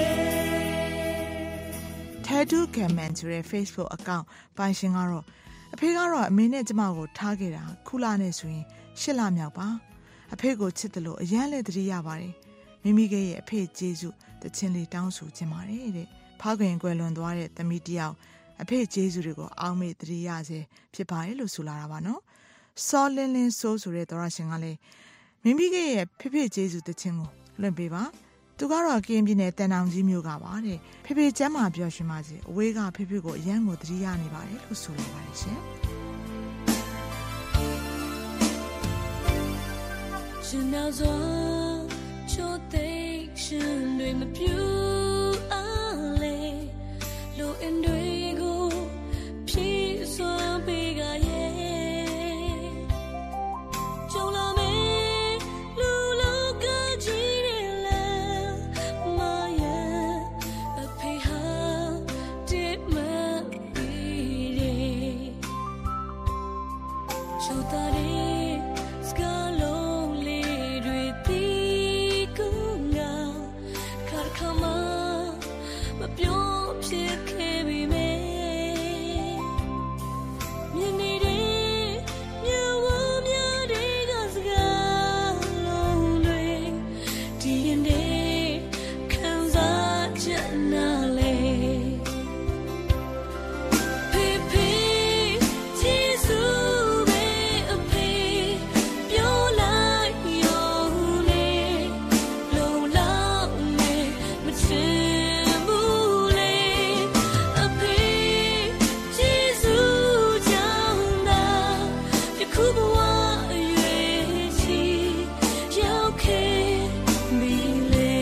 Tattoo Caman ဆိုတဲ့ Facebook အကောင့်ပိုင်ရှင်ကတော့အဖေကတော့အမေနဲ့ကျမကိုထားခဲ့တာခုလနဲ့ဆိုရင်ရှစ်လမြောက်ပါအဖေကိုချစ်တယ်လို့အရန်လည်းသတိရပါတယ်မိမိကရဲ့အဖေကျေးဇူးတခြင်းလေးတောင်းဆိုခြင်းပါတယ်တဲ့ဖခင်ကွယ်လွန်သွားတဲ့သမီးတယောက်အဖေကျေးဇူးတွေကိုအောက်မေ့သတိရစေဖြစ်ပါတယ်လို့ဆိုလာတာပါနော်စောလင်းလင်းဆိုးဆိုတဲ့သောရရှင်ကလည်းမိမိကရဲ့ဖေဖေကျေးဇူးတခြင်းကိုလွှင့်ပေးပါသူကတော့ကင်းပြည်နယ်တန်တောင်ကြီးမြို့ကပါတဲ့ဖေဖေကျမ်းမာပျော်ရွှင်ပါစေအဝေးကဖေဖေကိုအရန်ကိုသတိရနေပါတယ်လို့ဆိုလာပါတယ်ရှင်ရှင်မြောက်စွာချိုးသိမ်းရှင်တွေမပြူအားလေလိုအင်တွေကိုဖြည့်စွာပေးကြရဲ့ကြုံလာမယ်လူလောကကြီးရဲ့လမ်းမရအဖေဟာတိမပြီးတယ်ချိုးတာတဲ့စကားလုံးလေးတွေတီးကူငါခါခါမမပြောဖြစ်ခဲ့ပြီမဲမြင်နေတဲ့မြဝမြတဲ့ကစကားလုံးတွေဒီရင်တဲ့ခံစားချက်နာလေဖေဖေကျေးဇူးပဲအဖေပြောလိုက်ရုံနဲ့လုံလောက်နဲ့မချင်ဘူးလေအဖေကျေးဇူးကြောင့်သာယခုဘဝအရွယ်ကြီးရောက်ခဲ့ပြီလေ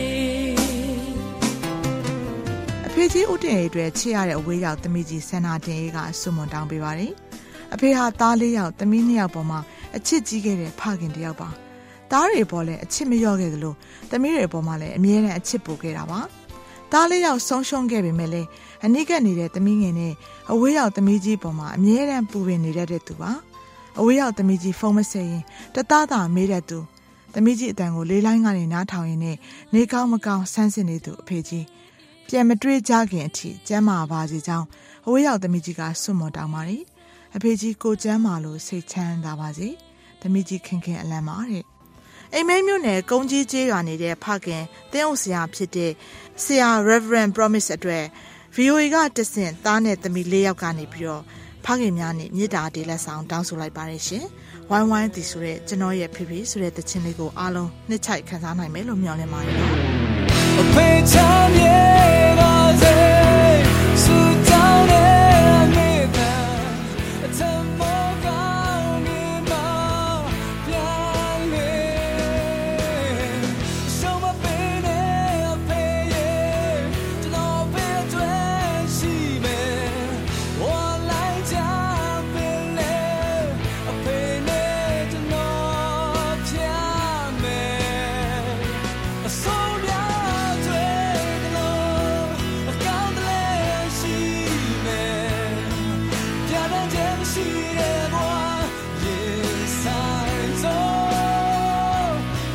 အဖေကြီးဦးတင်ရဲ့အတွက်ချစ်ရတဲ့အဝေးရောက်သမီးကြီးဆန္နာတင်ရေးကဆုမွန်တောင်းပေးပါတယ်အဖေဟာသားလေးယောက်သမီးနှစ်ယောက်ပေါ်မှာအချစ်ကြီးခဲ့တဲ့ဖခင်တစ်ယောက်ပါသားတွေပေါ်လည်းအချစ်မလျော့ခဲ့သလိုသမီးတွေပေါ်မှာလည်းအမြဲတမ်းအချစ်ပို့ခဲ့တာပါသားလေးယောက်ဆုံးရှုံးခဲ့ပေမဲ့လည်းအနိကနေတဲ့သမီးငယ်နဲ့အဝေးရောက်သမီးကြီးပေါ်မှာအမြဲတမ်းပူပင်နေတတ်တဲ့သူပါအဝေးရောက်သမီးကြီးဖုန်းမဆက်ရင်တသားသားမေးတတ်သူသမီးကြီးအတန်ကိုလေးလိုင်းကနေနားထောင်ရင်းနဲ့နေကောင်းမကောင်းဆန်းစစ်နေသူအဖေကြီးပြန်မတွေးကြခင်အထိကျမ်းမာပါစေကြောင်းအဝေးရောက်သမီးကြီးကဆုမွန်တောင်းပါတယ်အဖေကြီးကိုကျမ်းမာလို့စိတ်ချမ်းသာပါစေသမီးကြီးခင်ခင်အလံပါတဲ့အိမ်မဲမြို့နယ်ကုန်းကြီးကျေးရွာနေတဲ့ဖခင်တင်းအုပ်ဆရာဖြစ်တဲ့ဆရာ Reverend Promise အတွက် ဗီအိုအေ ကတဆင့်သားနဲ့သမီးလေးယောက်ကနေပြီးတော့ဖခင်များနဲ့မြေတာတေးလက်ဆောင်တောင်းဆိုလိုက်ပါတယ်ရှင်ဝိုင်းဝိုင်းတီဆိုတဲ့ကျွန်တော်ရဲ့ဖေဖေဆိုတဲ့သချင်းလေးကိုအားလုံးနှစ်ချိုက်ခန်းစားနိုင်မယ်လို့မျှော်လင့်ပါတယ်နော်အဖေချမ်းမြေပါစေစူတောင်းတဲ့မြေတာအထမကောင်းနေမှာ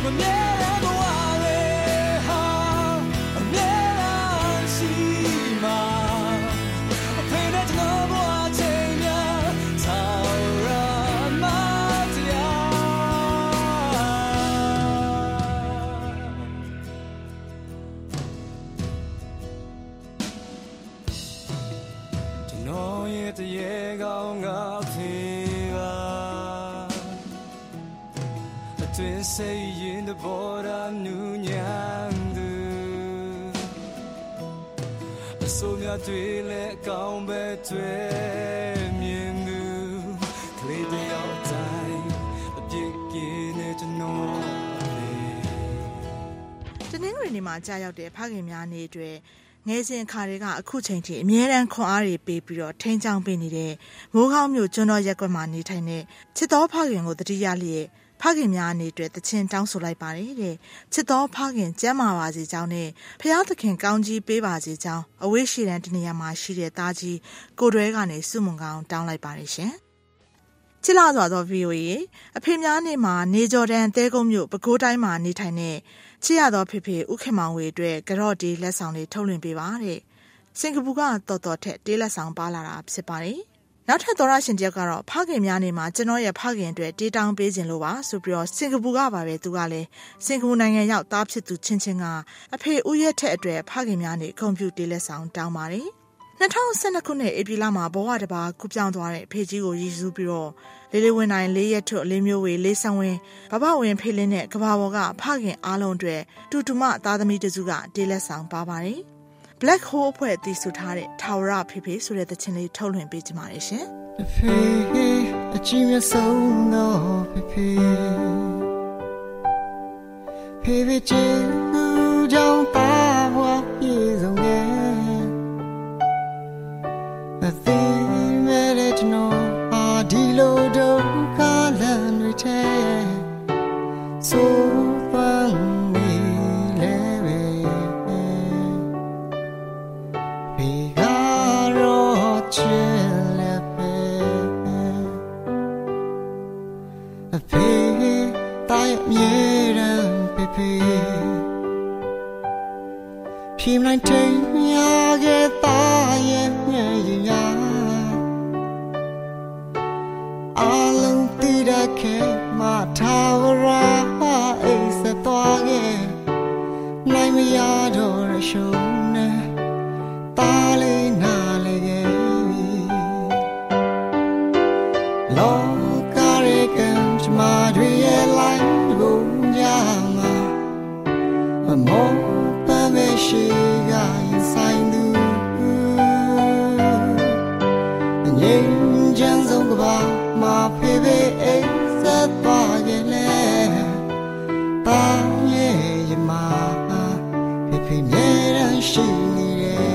对了高白对面路可以的要在别给你的诺တနင်္ဂနွေနေ့မှာကြာရောက်တဲ့ဖခင်များနေ့အတွက်ငယ်စဉ်ခါတွေကအခုချိန်ထိအမြဲတမ်းခွန်အားတွေပေးပြီးတော့ထိန်းချောင်းပေးနေတဲ့မိုးကောင်းမြို့ကျွန်းတော်ရက်ကွက်မှာနေထိုင်တဲ့ချစ်တော်ဖခင်ကိုတတိယလျက်ဖခင်များအနေနဲ့တခြင်းတောင်းဆိုလိုက်ပါတယ်တဲ့ချစ်တော်ဖခင်ကျမ်းမာပါစေကြောင်းနဲ့ဖခင်သခင်ကောင်းကြီးပေးပါစေကြောင်းအဝိရှိတန်တနေရာမှာရှိတဲ့သားကြီးကိုတွဲကနေစုမုံကောင်းတောင်းလိုက်ပါတယ်ရှင်ချစ်လာစွာသော ဗီအိုအေ အဖေများနေ့မှာနေဂျော်ဒန်တဲကုန်းမြို့ပဲခူးတိုင်းမှာနေထိုင်တဲ့ချစ်ရသောဖေဖေဦးခင်မောင်ဝေအတွက်ကြော့တီးလက်ဆောင်လေးထုတ်လွှင့်ပေးပါတဲ့စင်ကာပူကတော်တော်ထက်တေးလက်ဆောင်ပါလာတာဖြစ်ပါတယ်နောက်ထပ်သောရရှင်တယောက်ကတော့ဖခင်များနေမှာကျွန်တော်ရဲ့ဖခင်အတွက်တေးတောင်းပေးခြင်းလို့ပါဆိုပြီးတော့စင်ကာပူကပါပဲသူကလည်းစင်ကာပူနိုင်ငံရောက်သားဖြစ်သူချင်းချင်းကအဖေဦးရဲ့ထက်အတွက်ဖခင်များနေကွန်ပျူတာလက်ဆောင်တောင်းပါတယ်၂၀၁၂ခုနှစ်ဧပြီလမှာဘဝတစ်ပါးကူပြောင်းသွားတဲ့အဖေကြီးကိုရည်စူးပြီးတော့လေးလေးဝင်တိုင်းလေးရက်ထွတ်လေးမျိုးဝေလေးဆံဝင်ဘဘဝင်ဖေးလင်းတဲ့ကဘာပေါ်ကဖခင်အားလုံးအတွက်တူတူမသားသမီးတစုကတေးလက်ဆောင်ပါပါတယ်Black Hole အဖွဲ့တည်ဆူထားတဲ့ထာဝရဖေဖေဆိုတဲ့သချင်းလေးထုတ်လွှင့်ပေးကြပါရရှင်။ဖေဖေအချီးမြတ်ဆုံးသောဖေဖေဖေဖေချစ်သူကြောင့်ပါဘွားပြေဆုံးရဲ့အသေးမဲ့တဲ့ကျွန်တော်အာဒီလိုဒုက္ခလမ်းတွေထဲဆိုပန်းဖြေနိုင်တဲ့ရခဲ့သားရဲ့မျက်ရည်များအလုံးတည်တဲ့ခဲမထာဝရအိစသွားခဲ့နိုင်မရတော့ရရှုံးနဲ့တားလေးနာလေးခဲ့လောကရဲကံချမတွေရဲ့လိုက်ဘုံကြမှာမမောရှိကရင်ဆိုင်သူငြိမ်းချမ်းဆုံးကဘာမှာဖေဖေအိစက်သွားကြလေတာရဲ့ရမဖေဖေမြဲတမ်းရှိနေတယ်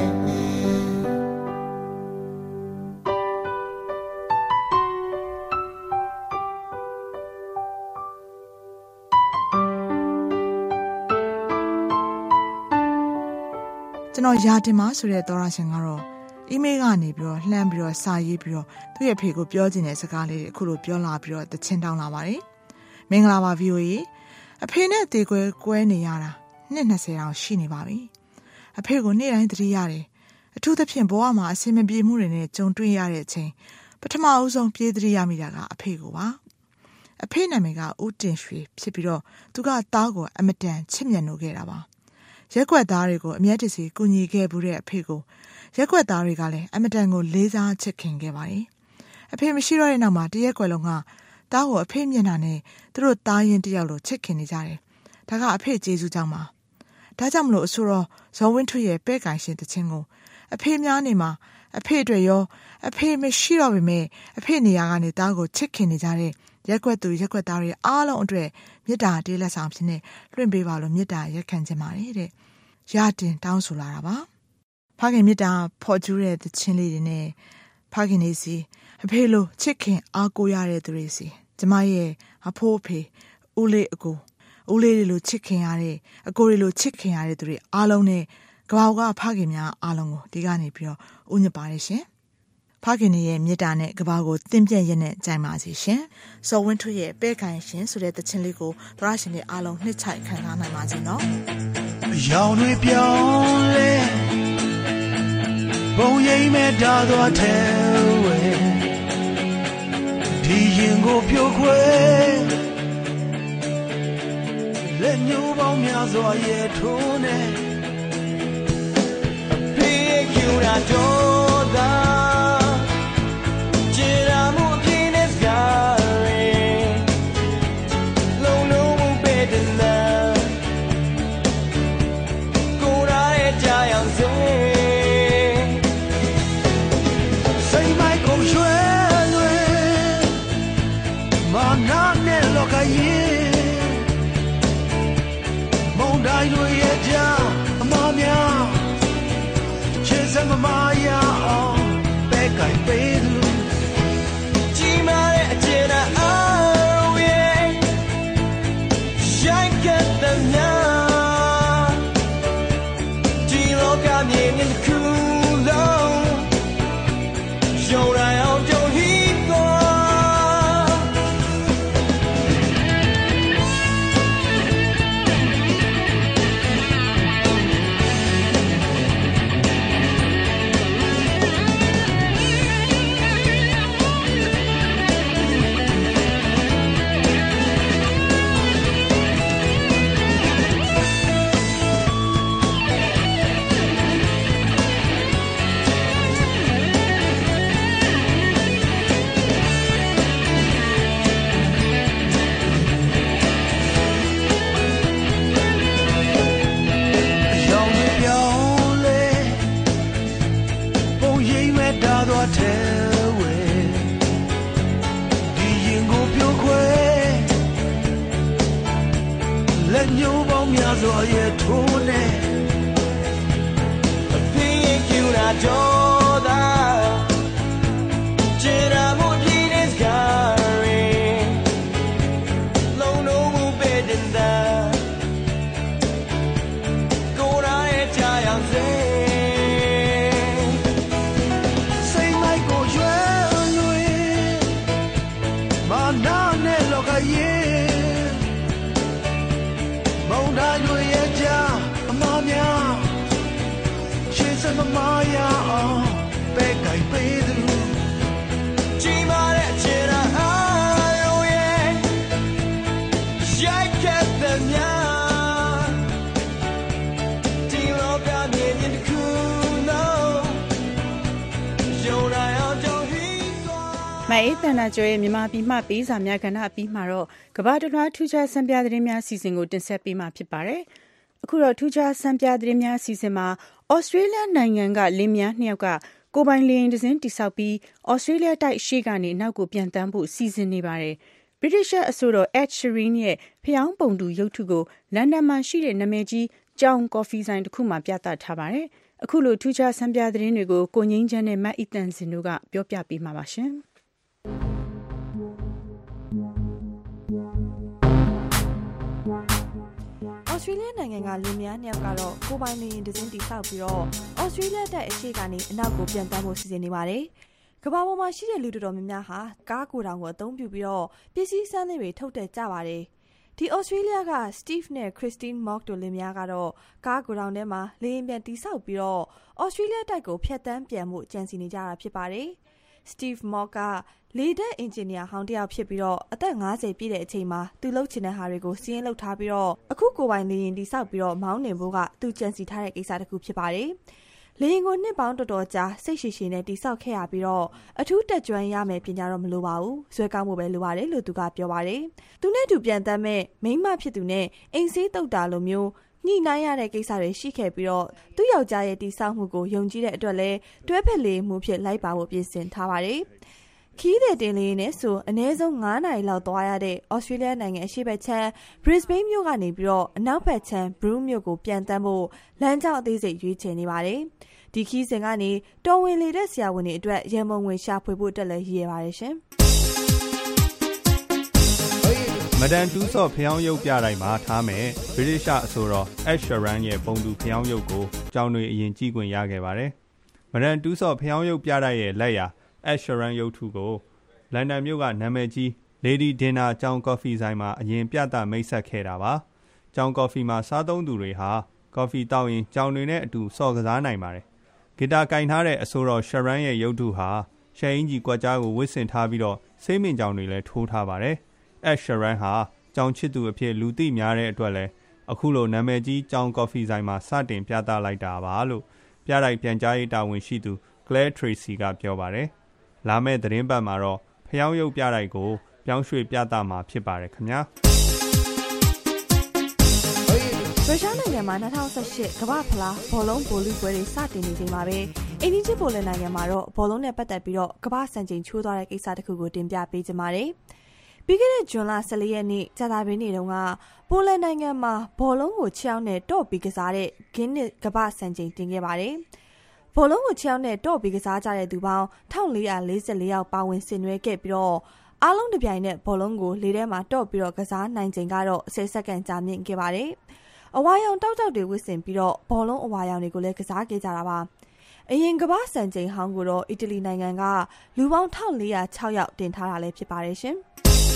ကျွန်တော်ယာတင်မဆိုတဲ့သောရရှင်ကတော့အီးမေးလ်ကနေပြီးတော့လှမ်းပြီးတော့စာရေးပြီးတော့သူ့ရဲ့ဖေကိုပြောချင်တဲ့စကားလေးတွေအခုလိုပြောလာပြီးတော့တချင်းတောင်းလာပါတယ်။မင်္ဂလာပါ ဗီအိုအေ အဖေနဲ့တေကွဲကွဲနေရတာနှစ်၂၀တောင်ရှိနေပါပြီ။အဖေကိုနေ့တိုင်းသတိရတယ်။အထူးသဖြင့်ဘဝမှာအဆင်မပြေမှုတွေနဲ့ကြုံတွေ့ရတဲ့အချိန်ပထမအဦးဆုံးပြေးသတိရမိတာကအဖေကိုပါ။အဖေနာမည်ကဦးတင်ရွှေဖြစ်ပြီးတော့သူကသားကိုအမတန်ချစ်မြတ်နိုးခဲ့တာပါ။ရက်ွက်သားတွေကိုအမျက်တစီကူညီခဲ့ဘူးတဲ့အဖေကိုရက်ွက်သားတွေကလည်းအမတန်ကိုလေးစားချစ်ခင်ခဲ့ပါတယ်။အဖေမရှိတော့တဲ့နောက်မှာတရက်ွက်လုံးကသားကိုအဖေမျက်နှာနဲ့သူတို့သားရင်တယောက်လိုချစ်ခင်နေကြတယ်။ဒါကအဖေကျေးဇူးကြောင့်ပါ။ဒါကြောင့်မလို့အဆိုတော်ဇော်ဝင်းထွေရဲ့ပဲ့ကန်ရှင်တခြင်းကိုအဖေများနေမှာအဖေတွေရောအဖေမရှိတော့ပေမဲ့အဖေနေရာကနေသားကိုချစ်ခင်နေကြတဲ့ရက်ွက်သူရက်ွက်သားတွေအားလုံးအတွက်မေတ္တာတေးလက်ဆောင်ဖြစ်နေလွှင့်ပေးပါလို့မေတ္တာရက်ခံခြင်းပါတယ်တဲ့။ရတင်တောင်းဆိုလာတာပါ။ဖခင်မေတ္တာဖော်ကျူးတဲ့သချင်းလေးတွေနဲ့ဖခင်နေစီအဖေလိုချစ်ခင်အားကိုးရတဲ့သူတွေစီကျမရဲ့အဖိုးအဖေဦးလေးအကိုဦးလေးတွေလိုချစ်ခင်ရတဲ့အကိုတွေလိုချစ်ခင်ရတဲ့သူတွေအားလုံးနဲ့ကဘာကဖခင်များအားလုံးကိုဒီကနေပြီးတော့ဥညစ်ပါတယ်ရှင်ဖခင်ရဲ့မြေတားနဲ့ကဘာကိုတင်ပြရတဲ့ကြိုင်ပါစီရှင်။စောဝင်းထွေရဲ့ပဲခိုင်ရှင်ဆိုတဲ့တခြင်းလေးကိုသရရှင်တွေအားလုံးနှစ်ချိုက်ခံစားနိုင်ပါစေနော်။အယောင်တွေပြောင်းလဲဘုံရိမ့်မဲ့တာသွားတဲ့ဝဲဒီရင်ကိုပြိုခွဲလက်ညှိုးပေါင်းများစွာရဲ့ထိုးနေအဖေးကျူတာတော့သာကျေရာမှုအပြင်းနဲ့စကားရင်လုံးလုံးမပဲတဲ့လားကိုယ်ရာရဲ့ကြာအောင်စေစိတ်မိုက်ကိုရွှဲလွယ်မာနာနဲ့လောကကြီးမုန်တိုင်းတွေရဲ့ကြာအမများချစ်စမမရအောင်ပဲကိုင်ပေးသူကြီးမားတဲ့အကျဉ်းအားရဲ့ရိုက်ကတဲ့များဒီလောကမြင်မြင်ခုလုံးရုံရအောင်ကြုံဟိသွားညိုးပေါင်းများစွာရဲ့ထိုးနေအဖေးရဲ့ကျူတာတော့သာကျေရာမှုပြည့်တဲ့စကားရင်လုံးလုံးမပဲတဲ့လားကိုယ်ရာရဲ့ကြာအောင်စေစိတ်မိုက်ကိုရွယ်လွယ်မာနာနဲ့လောကကြီးမုန်တိုင်းတွေရဲ့ကြာအမများရှင်းစမမရအောင်ပဲကိုင်ပေးသူကြီးမားတဲ့အချေရာအားလုံးရဲ့ရိုက်ကတဲ့များဒီလောကမြင်မြင်တစ်ခုလုံးရုံရအောင်ကြုံဟိသွားမအေးတန်နာကျော်ရဲ့မြန်မာပြည်မှပေးစာများကဏ္ဍအပြီးမှာတော့ကမ္ဘာတစ်လွှားထူးခြားစံပြသတင်းများစီစဉ်ကိုတင်ဆက်ပေးမှာဖြစ်ပါတယ်။အခုတော့ထူးခြားစံပြသတင်းများစီစဉ်မှာဩစတြေးလျနိုင်ငံကလင်းများနှစ်ယောက်ကကိုပိုင်လေယာဉ်တစ်စင်းတိစောက်ပြီးဩစတြေးလျတိုက်ရှေ့ကနေနောက်ကိုပြန်တန်းဖို့စီစဉ်နေပါတယ်။ British အဆိုတော် Ed Sheeran ရဲ့ဖျောင်းပုံတူရုပ်ထုကိုလန်ဒန်မှာရှိတဲ့နာမည်ကြီးကြောင်ကော်ဖီဆိုင်တစ်ခုမှာပြသထားပါတယ်။အခုလိုထူးခြားစံပြသတင်းတွေကိုကိုငိမ့်ချမ်းနဲ့မတ်အီတန်စင်တို့ကပြောပြပေးမှာပါရှင်။ဩစတြေးလျနိုင်ငံကလူများနှစ်ယောက်ကတော့ကိုပိုင်နေရင်ဒဇင်းတီဆောက်ပြီးတော့ဩစတြေးလျတက်အရှိကနေအနောက်ကိုပြန်တန်းဖို့စီစဉ်နေပါတယ်။ကမ္ဘာပေါ်မှာရှိတဲ့လူတော်တော်များများဟာကားကိုယ်တောင်ကိုအသုံးပြုပြီးတော့ပစ္စည်းစမ်းသစ်တွေထုတ်တက်ကြပါတယ်။ဒီဩစတြေးလျက Steve နဲ့ Christine Mock တို့လင်များကတော့ကားကိုယ်တောင်ထဲမှာလေယာဉ်ပြန်တီဆောက်ပြီးတော့ဩစတြေးလျတိုက်ကိုဖျက်တမ်းပြန်မှုကြံစီနေကြတာဖြစ်ပါတယ်။ Steve Mock ကလေတပ်အင်ဂျင်နီယာဟောင်းတယောက်ဖြစ်ပြီးတော့အသက်၅၀ပြည့်တဲ့အချိန်မှာသူလှုပ်ချင်တဲ့ဟာတွေကိုစီးရင်လှုပ်ထားပြီးတော့အခုကိုပိုင်လေရင်တိဆောက်ပြီးတော့မောင်းနေဖို့ကသူကြံစီထားတဲ့ကိစ္စတစ်ခုဖြစ်ပါတယ်။လေရင်ကိုနှစ်ပေါင်းတော်တော်ကြာစိတ်ရှည်ရှည်နဲ့တိဆောက်ခဲ့ရပြီးတော့အထူးတက်ကြွရမယ်ပညာတော့မလိုပါဘူး။ဇွဲကောင်းမှုပဲလိုပါတယ်လို့သူကပြောပါတယ်။သူနဲ့သူပြန်တမ်းမဲ့မိန်းမဖြစ်သူနဲ့အိမ်ဆေးတုတ်တာလိုမျိုးညှိနှိုင်းရတဲ့ကိစ္စတွေရှိခဲ့ပြီးတော့သူ့ယောက်ျားရဲ့တိဆောက်မှုကိုယုံကြည်တဲ့အတွက်လဲတွဲဖက်လေမှုဖြစ်လိုက်ပါဖို့ပြင်ဆင်ထားပါတယ်။ခီးတဲ့တင်လေးနဲ့ဆိုအနည်းဆုံး၅နာရီလောက်သွားရတဲ့ဩစတြေးလျနိုင်ငံအရှေ့ဘက်ခြမ်း Brisbane မြို့ကနေပြီးတော့အနောက်ဘက်ခြမ်း Broome မြို့ကိုပြန်တန်းဖို့လမ်းကြောင်းအသေးစိတ်ရွေးချယ်နေပါတယ်။ဒီခီးစဉ်ကနေတော်ဝင်လေတဲ့ဆရာဝန်တွေအတွက်ရန်ပုံငွေရှာဖွေဖို့တက်လဲရည်ရပါတယ်ရှင်။မဒန်တူးဆော့ဖျောင်းရုပ်ပြတိုင်းမှာထားမယ်ဗြိတိရှအဆိုတော် Ed Sheeran ရဲ့ပုံတူဖျောင်းရုပ်ကိုကျောင်းတွေအရင်ကြည့်ခွင့်ရခဲ့ပါတယ်။မဒန်တူးဆော့ဖျောင်းရုပ်ပြတိုင်းရဲ့လက်ရာ Ed Sheeran ရုပ်ထုကိုလန်ဒန်မြို့ကနာမည်ကြီး Lady Dinner ကျောင်းကော်ဖီဆိုင်မှာအရင်ပြသမိတ်ဆက်ခဲ့တာပါ။ကျောင်းကော်ဖီမှာစားသုံးသူတွေဟာကော်ဖီတောက်ရင်ကြောင်တွေနဲ့အတူစော်ကစားနိုင်ပါတယ်။ဂီတာကင်ထားတဲ့အဆိုတော် Sheeran ရဲ့ရုပ်ထုဟာရှယ်အင်ကြီးကွက်ကြားကိုဝစ်ဆင်ထားပြီးတော့ဆေးမင်ကြောင်တွေလည်းထိုးထားပါတယ်။ Ed Sheeran ဟာကျောင်းချစ်သူအဖြစ်လူသိများတဲ့အတွက်လည်းအခုလိုနာမည်ကြီးကျောင်းကော်ဖီဆိုင်မှာစတင်ပြသလိုက်တာပါလို့ပြတိုက်ပြန်ကြားရေးတာဝန်ရှိသူ Claire Tracy ကပြောပါတယ်။လာမယ့်သတင်းပတ်မှာတော့ဖျောင်းရုပ်ပြတိုက်ကိုပြောင်းရွှေ့ပြသမှာဖြစ်ပါတယ်ခင်ဗျာ။ရုရှားနိုင်ငံမှာ၂၀၁၈ကမ္ဘာဖလားဘောလုံးဗိုလ်လုပွဲတွေစတင်နေချိန်မှာပဲအိန္ဒိယပိုလန်နိုင်ငံမှာတော့ဘောလုံးနဲ့ပတ်သက်ပြီးတော့ကမ္ဘာစံချိန်ချိုးသွားတဲ့ကိစ္စတစ်ခုကိုတင်ပြပေးကြပါမယ်။ပြီးခဲ့တဲ့ဇွန်လ၁၄ရက်နေ့ကြာသပတေးနေ့တုန်းကပိုလန်နိုင်ငံမှာဘောလုံးကိုခြေောက်နဲ့တော့ပြီးကစားတဲ့ဂင်းနစ်ကမ္ဘာစံချိန်တင်ခဲ့ပါတယ်။ဘောလုံးကိုခြေောက်နဲ့တော့ပြီးကစားကြတဲ့သူပေါင်း၁၄၄၄ယောက်ပါဝင်ဆင်နွှဲခဲ့ပြီးတော့အားလုံးတစ်ပြိုင်နက်ဘောလုံးကိုလေထဲမှာတော့ပြီးတော့ကစားနိုင်ချိန်ကတော့ဆယ်စက္ကန့်ကြာမြင့်ခဲ့ပါတယ်။အဝါရောင်တောက်တောက်တွေဝစ်ဆင်ပြီးတော့ဘောလုံးအဝါရောင်တွေကိုလည်းကစားခဲ့ကြတာပါ။အရင်ကမ္ဘာစံချိန်ဟောင်းကိုတော့အီတလီနိုင်ငံကလူပေါင်း၁၄၀၆ယောက်တင်ထားတာလည်းဖြစ်ပါတယ်ရှင်။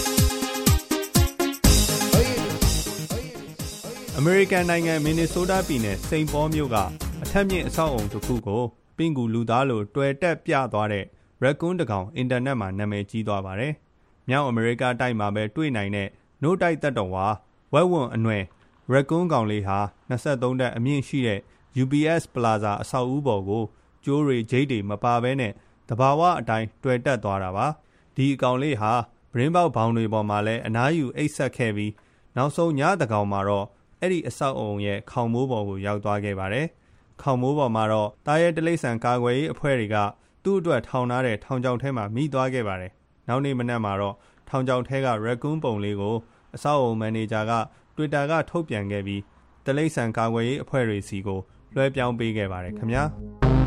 အမေရိကန်နိုင်ငံမင်နီဆိုးတားပြည်နယ်စိန့်ပေါမြို့ကအထက်မြင့်အဆောက်အုံတစ်ခုကိုပင်ကူလူသားလိုတွယ်တက်ပြသွားတဲ့ရက်ကွန်းတကောင်အင်တာနက်မှာနာမည်ကြီးသွားပါတယ်။မြောက်အမေရိကတိုက်မှာပဲတွေ့နိုင်တဲ့နို့တိုက်သက်တော်ဝါဝက်ဝွန်အနွယ်ရက်ကွန်းကောင်လေးဟာ၂၃တက်အမြင့်ရှိတဲ့ ယူ ပီ အက်စ် Plaza အဆောက်အဦပေါ်ကိုကျိုးတွေဂျိတ်တွေမပါဘဲနဲ့တဘာဝအတိုင်းတွယ်တက်သွားတာပါ။ဒီအကောင်လေးဟာဗရင်းပေါက်ဘောင်တွေပေါ်မှာလည်းအနားယူအိတ်ဆက်ခဲ့ပြီးနောက်ဆုံးညတကောင်မှာတော့အဲ့ဒီအဆောက်အုံရဲ့ခေါင်မိုးပေါ်ကိုရောက်သွားခဲ့ပါတယ်။ခေါင်မိုးပေါ်မှာတော့တာရဲတလိษံကာကွယ်ရေးအဖွဲ့တွေကသူ့အတွက်ထောင်ထားတဲ့ထောင်ချောက်ထဲမှာမိသွားခဲ့ပါတယ်။နောက်နေ့မနက်မှာတော့ထောင်ချောက်ထဲကရက်ကွန်းပုံလေးကိုအဆောက်အုံမန်နေဂျာက Twitter ကထုတ်ပြန်ခဲ့ပြီးတလိษံကာကွယ်ရေးအဖွဲ့တွေစီကိုလွှဲပြောင်းပေးခဲ့ပါတယ်ခင်ဗျာ။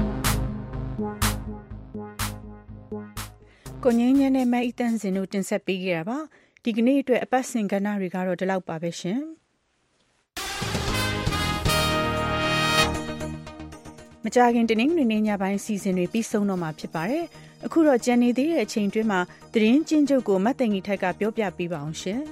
ကိုငင်းညနဲ့မဲအီတန်စင်တို့တင်ဆက်ပေးခဲ့တာပါ။ဒီကနေ့အတွက်အပတ်စဉ်ကဏ္ဍတွေကတော့ဒီလောက်ပါပဲရှင်။မကြခင်တနင်္ဂနွေနေ့ညပိုင်းစီစဉ်တွေပြီးဆုံးတော့မှာဖြစ်ပါတယ်။အခုတော့ကြံနေသေးတဲ့အချိန်တွင်းမှာသတင်းကျဉ်းချုပ်ကိုမတ်သိင်္ဂီထိုက်ကပြောပြပေးပါအောင်ရှင်။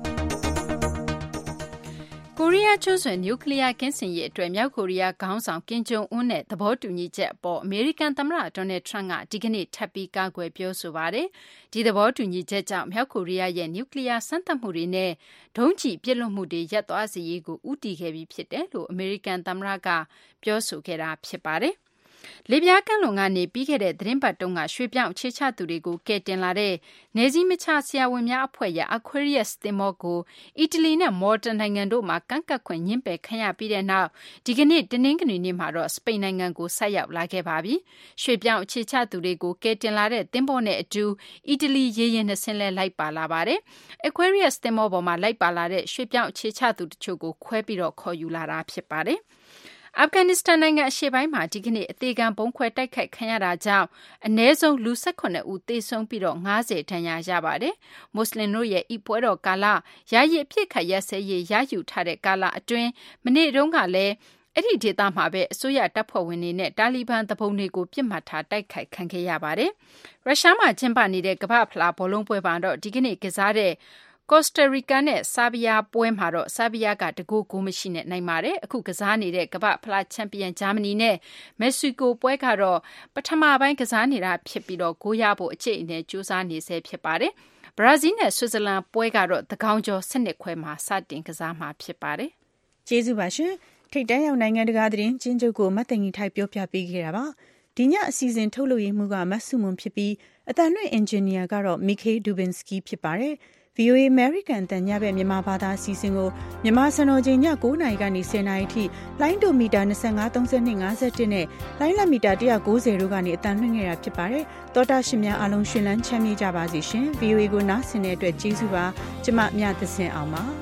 ကိုရီးယားကျွန်းဆွယ်နျူကလ িয়ার ကင်းစင်ရေးအတွက်မြောက်ကိုရီးယားခေါင်းဆောင်ကင်ဂျုံအွန်းနဲ့သဘောတူညီချက်အပေါ်အမေရိကန်သမ္မတဒေါ်နယ်ထရန့်ကဒီကနေ့ထပ်ပြီးကာကွယ်ပြောဆိုပါတယ်။ဒီသဘောတူညီချက်ကြောင့်မြောက်ကိုရီးယားရဲ့နျူကလ িয়ার စမ်းသပ်မှုတွေနဲ့ဒုံးကျည်ပစ်လွှတ်မှုတွေရပ်သွားစေရေးကိုဦးတည်ခဲ့ပြီးဖြစ်တယ်လို့အမေရိကန်သမ္မတကပြောဆိုခဲ့တာဖြစ်ပါတယ်။လေပြားကမ်းလွန်ကနေပြီးခဲ့တဲ့သတင်းပတ်တုန်းကရွှေပြောင်းအခြေချသူတွေကိုကယ်တင်လာတဲ့နေစည်းမခြားဆရာဝန်များအဖွဲ့ရဲ့ Aquarius သင်္ဘောကိုအီတလီနဲ့မော်တာနိုင်ငံတို့မှာကန့်ကတ်ခွင့်ညှင်းပယ်ခံရပြီးတဲ့နောက်ဒီကနေ့တနင်္ဂနွေနေ့မှာတော့စပိန်နိုင်ငံကိုဆိုက်ရောက်လာခဲ့ပါပြီ။ရွှေပြောင်းအခြေချသူတွေကိုကယ်တင်လာတဲ့သင်္ဘောနဲ့အတူအီတလီရေယာဉ်နှစ်စင်းလည်းလိုက်ပါလာပါတယ်။ Aquarius သင်္ဘောပေါ်မှာလိုက်ပါလာတဲ့ရွှေပြောင်းအခြေချသူတချို့ကိုခွဲပြီးတော့ခေါ်ယူလာတာဖြစ်ပါတယ်။အာဖဂန်နစ္စတန်နိုင်ငံအရှေ့ပိုင်းမှာဒီကနေ့အသေးခံဗုံးခွဲတိုက်ခိုက်ခံရတာကြောင့်အနည်းဆုံးလူ၁၇ဦးသေဆုံးပြီးတော့၅၀ဒဏ်ရာရပါတယ်။မွတ်စလင်တို့ရဲ့ဤပွဲတော်ကာလယာယီအဖြစ်ခတ်ရစဲရေးရယူထားတဲ့ကာလအတွင်းမနေ့တုန်းကလည်းအဲ့ဒီဒေသမှာပဲအစိုးရတပ်ဖွဲ့ဝင်တွေနဲ့တာလီဘန်တပုံတွေကိုပြစ်မှတ်ထားတိုက်ခိုက်ခံခဲ့ရပါတယ်။ရုရှားမှာကျင်းပနေတဲ့ကမ္ဘာ့ဖလားဘောလုံးပွဲမှာတော့ဒီကနေ့ကစားတဲ့ကော့စတာရီကာနဲ့ဆာဘီယာပွဲမှာတော့ဆာဘီယာကတကူကိုမရှိနဲ့နိုင်ပါတယ်အခုကစားနေတဲ့ကမ္ဘာ့ဖလားချန်ပီယံဂျာမနီနဲ့မက္ကဆီကိုပွဲကတော့ပထမပိုင်းကစားနေတာဖြစ်ပြီးတော့ဂိုးရဖို့အကျိတ်နဲ့ကြိုးစားနေဆဲဖြစ်ပါတယ်ဘရာဇီးနဲ့ဆွစ်ဇာလန်ပွဲကတော့သကောင်းကျော်စနစ်ခွဲမှာစတင်ကစားမှာဖြစ်ပါတယ်ကျေးဇူးပါရှင်ထိတ်တန်းရောက်နိုင်ငံတကာသတင်းကျဉ်းချုပ်ကိုမတ်သိင်္ဂီထိုက်ပြောပြပေးခဲ့တာပါဒီညအစီအစဉ်ထုတ်လုပ်ရမှုကမတ်စုမွန်ဖြစ်ပြီးအတန်လွင့်အင်ဂျင်နီယာကတော့မီခေဒူဘင်စကီဖြစ်ပါတယ်ဗီအိုအေ American တန်ညဘက်မြန်မာဘာသာအစီအစဉ်ကိုမြန်မာစံတော်ချိန်ည၉နာရီကနေ၁၀နာရီထိလိုင်းဒိုမီတာ၂၅ ၃၂ ၅၁နဲ့လိုင်းလမီတာ၁၉၀တို့ကနေအတန်လွှင့်နေတာဖြစ်ပါတယ်။သောတာရှင်များအားလုံးရှင်လန်းချမ်းမြေ့ကြပါစေရှင်။ ဗီအိုအေ ကိုနားဆင်တဲ့အတွက်ကျေးဇူးပါ။ကျမမြတ်သဇင်အောင်ပါ။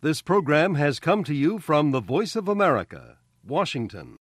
This program has come to you from the Voice of America, Washington.